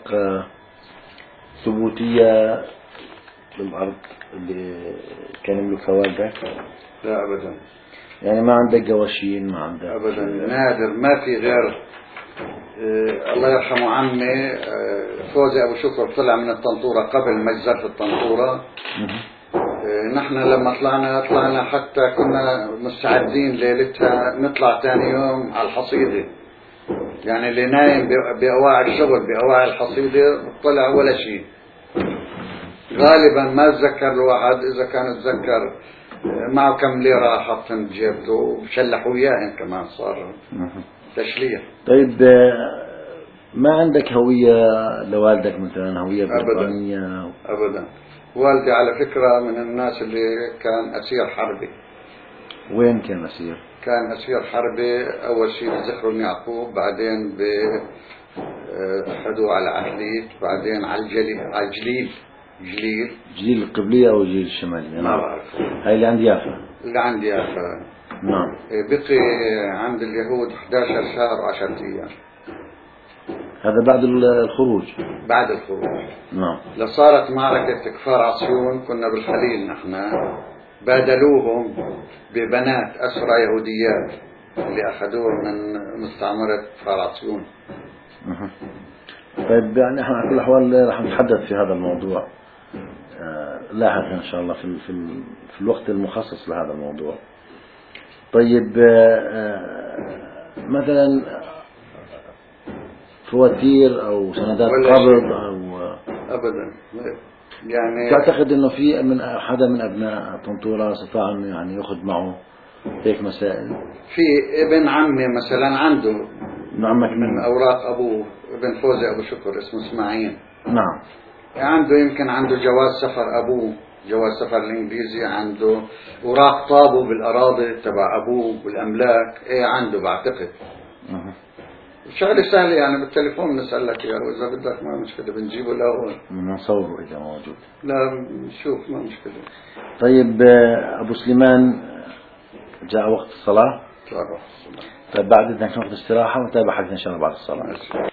ثبوتية بالأرض اللي كان يملكها والدك؟ لا أبدا. يعني ما عندك قواشين؟ ما عندك أبدا، نادر. ما في غير آه الله يرحمه عمي آه فوزي أبو شكر طلع من الطنطورة قبل مجزرة الطنطورة. آه نحن لما طلعنا طلعنا حتى كنا مستعدين ليلتها نطلع ثاني يوم على الحصيدة. يعني اللي نايم بأواعي الشغل بأواعي الحصيدة طلع ولا شيء. غالبا ما اتذكر الواحد، إذا كان اتذكر معه كم ليرة حطن بجيبته وشلحوا إياهن كمان صار تشليح. طيب ما عندك هوية لوالدك مثلا، هوية بريطانية؟ أبدا أبدا. والدي على فكرة من الناس اللي كان أسير حربي. وين كان أسير؟ كان أسير حربي أول شيء بذخر بن يعقوب، بعدين بأخذوه على عهليت، بعدين على الجليل على الجليل جليل جليل القبلية أو جليل الشمالية؟ ما بعرف. هاي اللي عند يافا. اللي عند يافا. نعم. بقي عند اليهود إحدى عشر شهر وعشرة أيام. هذا بعد الخروج؟ بعد الخروج. نعم. لصارت معركة كفار عصيون، كنا بالخليل نحن، بادلوهم ببنات أسرى يهوديات اللي أخذوه من مستعمرة كفار عصيون. طيب يعني احنا على كل الأحوال راح نتحدث في هذا الموضوع لاحقا إن شاء الله في في في الوقت المخصص لهذا الموضوع. طيب مثلا فواتير أو سندات قبض أو أبدا يعني تعتقد إنه في من حدا من أبناء طنطورة استطاع إنه يعني يأخذ معه هيك مسائل؟ في ابن عمي مثلا عنده نعم من أوراق أبوه، ابن فوزي أبو شكر اسمه إسماعيل. نعم. عنده يمكن عنده جواز سفر أبوه، جواز سفر الإنجليزي، عنده أوراق طابو بالأراضي تبع أبوه بالأملاك، إيه عنده بعتقد. أه. شغلة سهلة يعني بالتليفون نسألك إياه، وإذا بدك ما مشكلة بنجيبه لهون بنصوره إذا موجود. لا نشوف ما مشكلة. طيب أبو سليمان جاء وقت الصلاة. جاء وقت الصلاة. طيب بعد إذنك نأخذ استراحة ونتابع حديثنا إن شاء الله بعد الصلاة.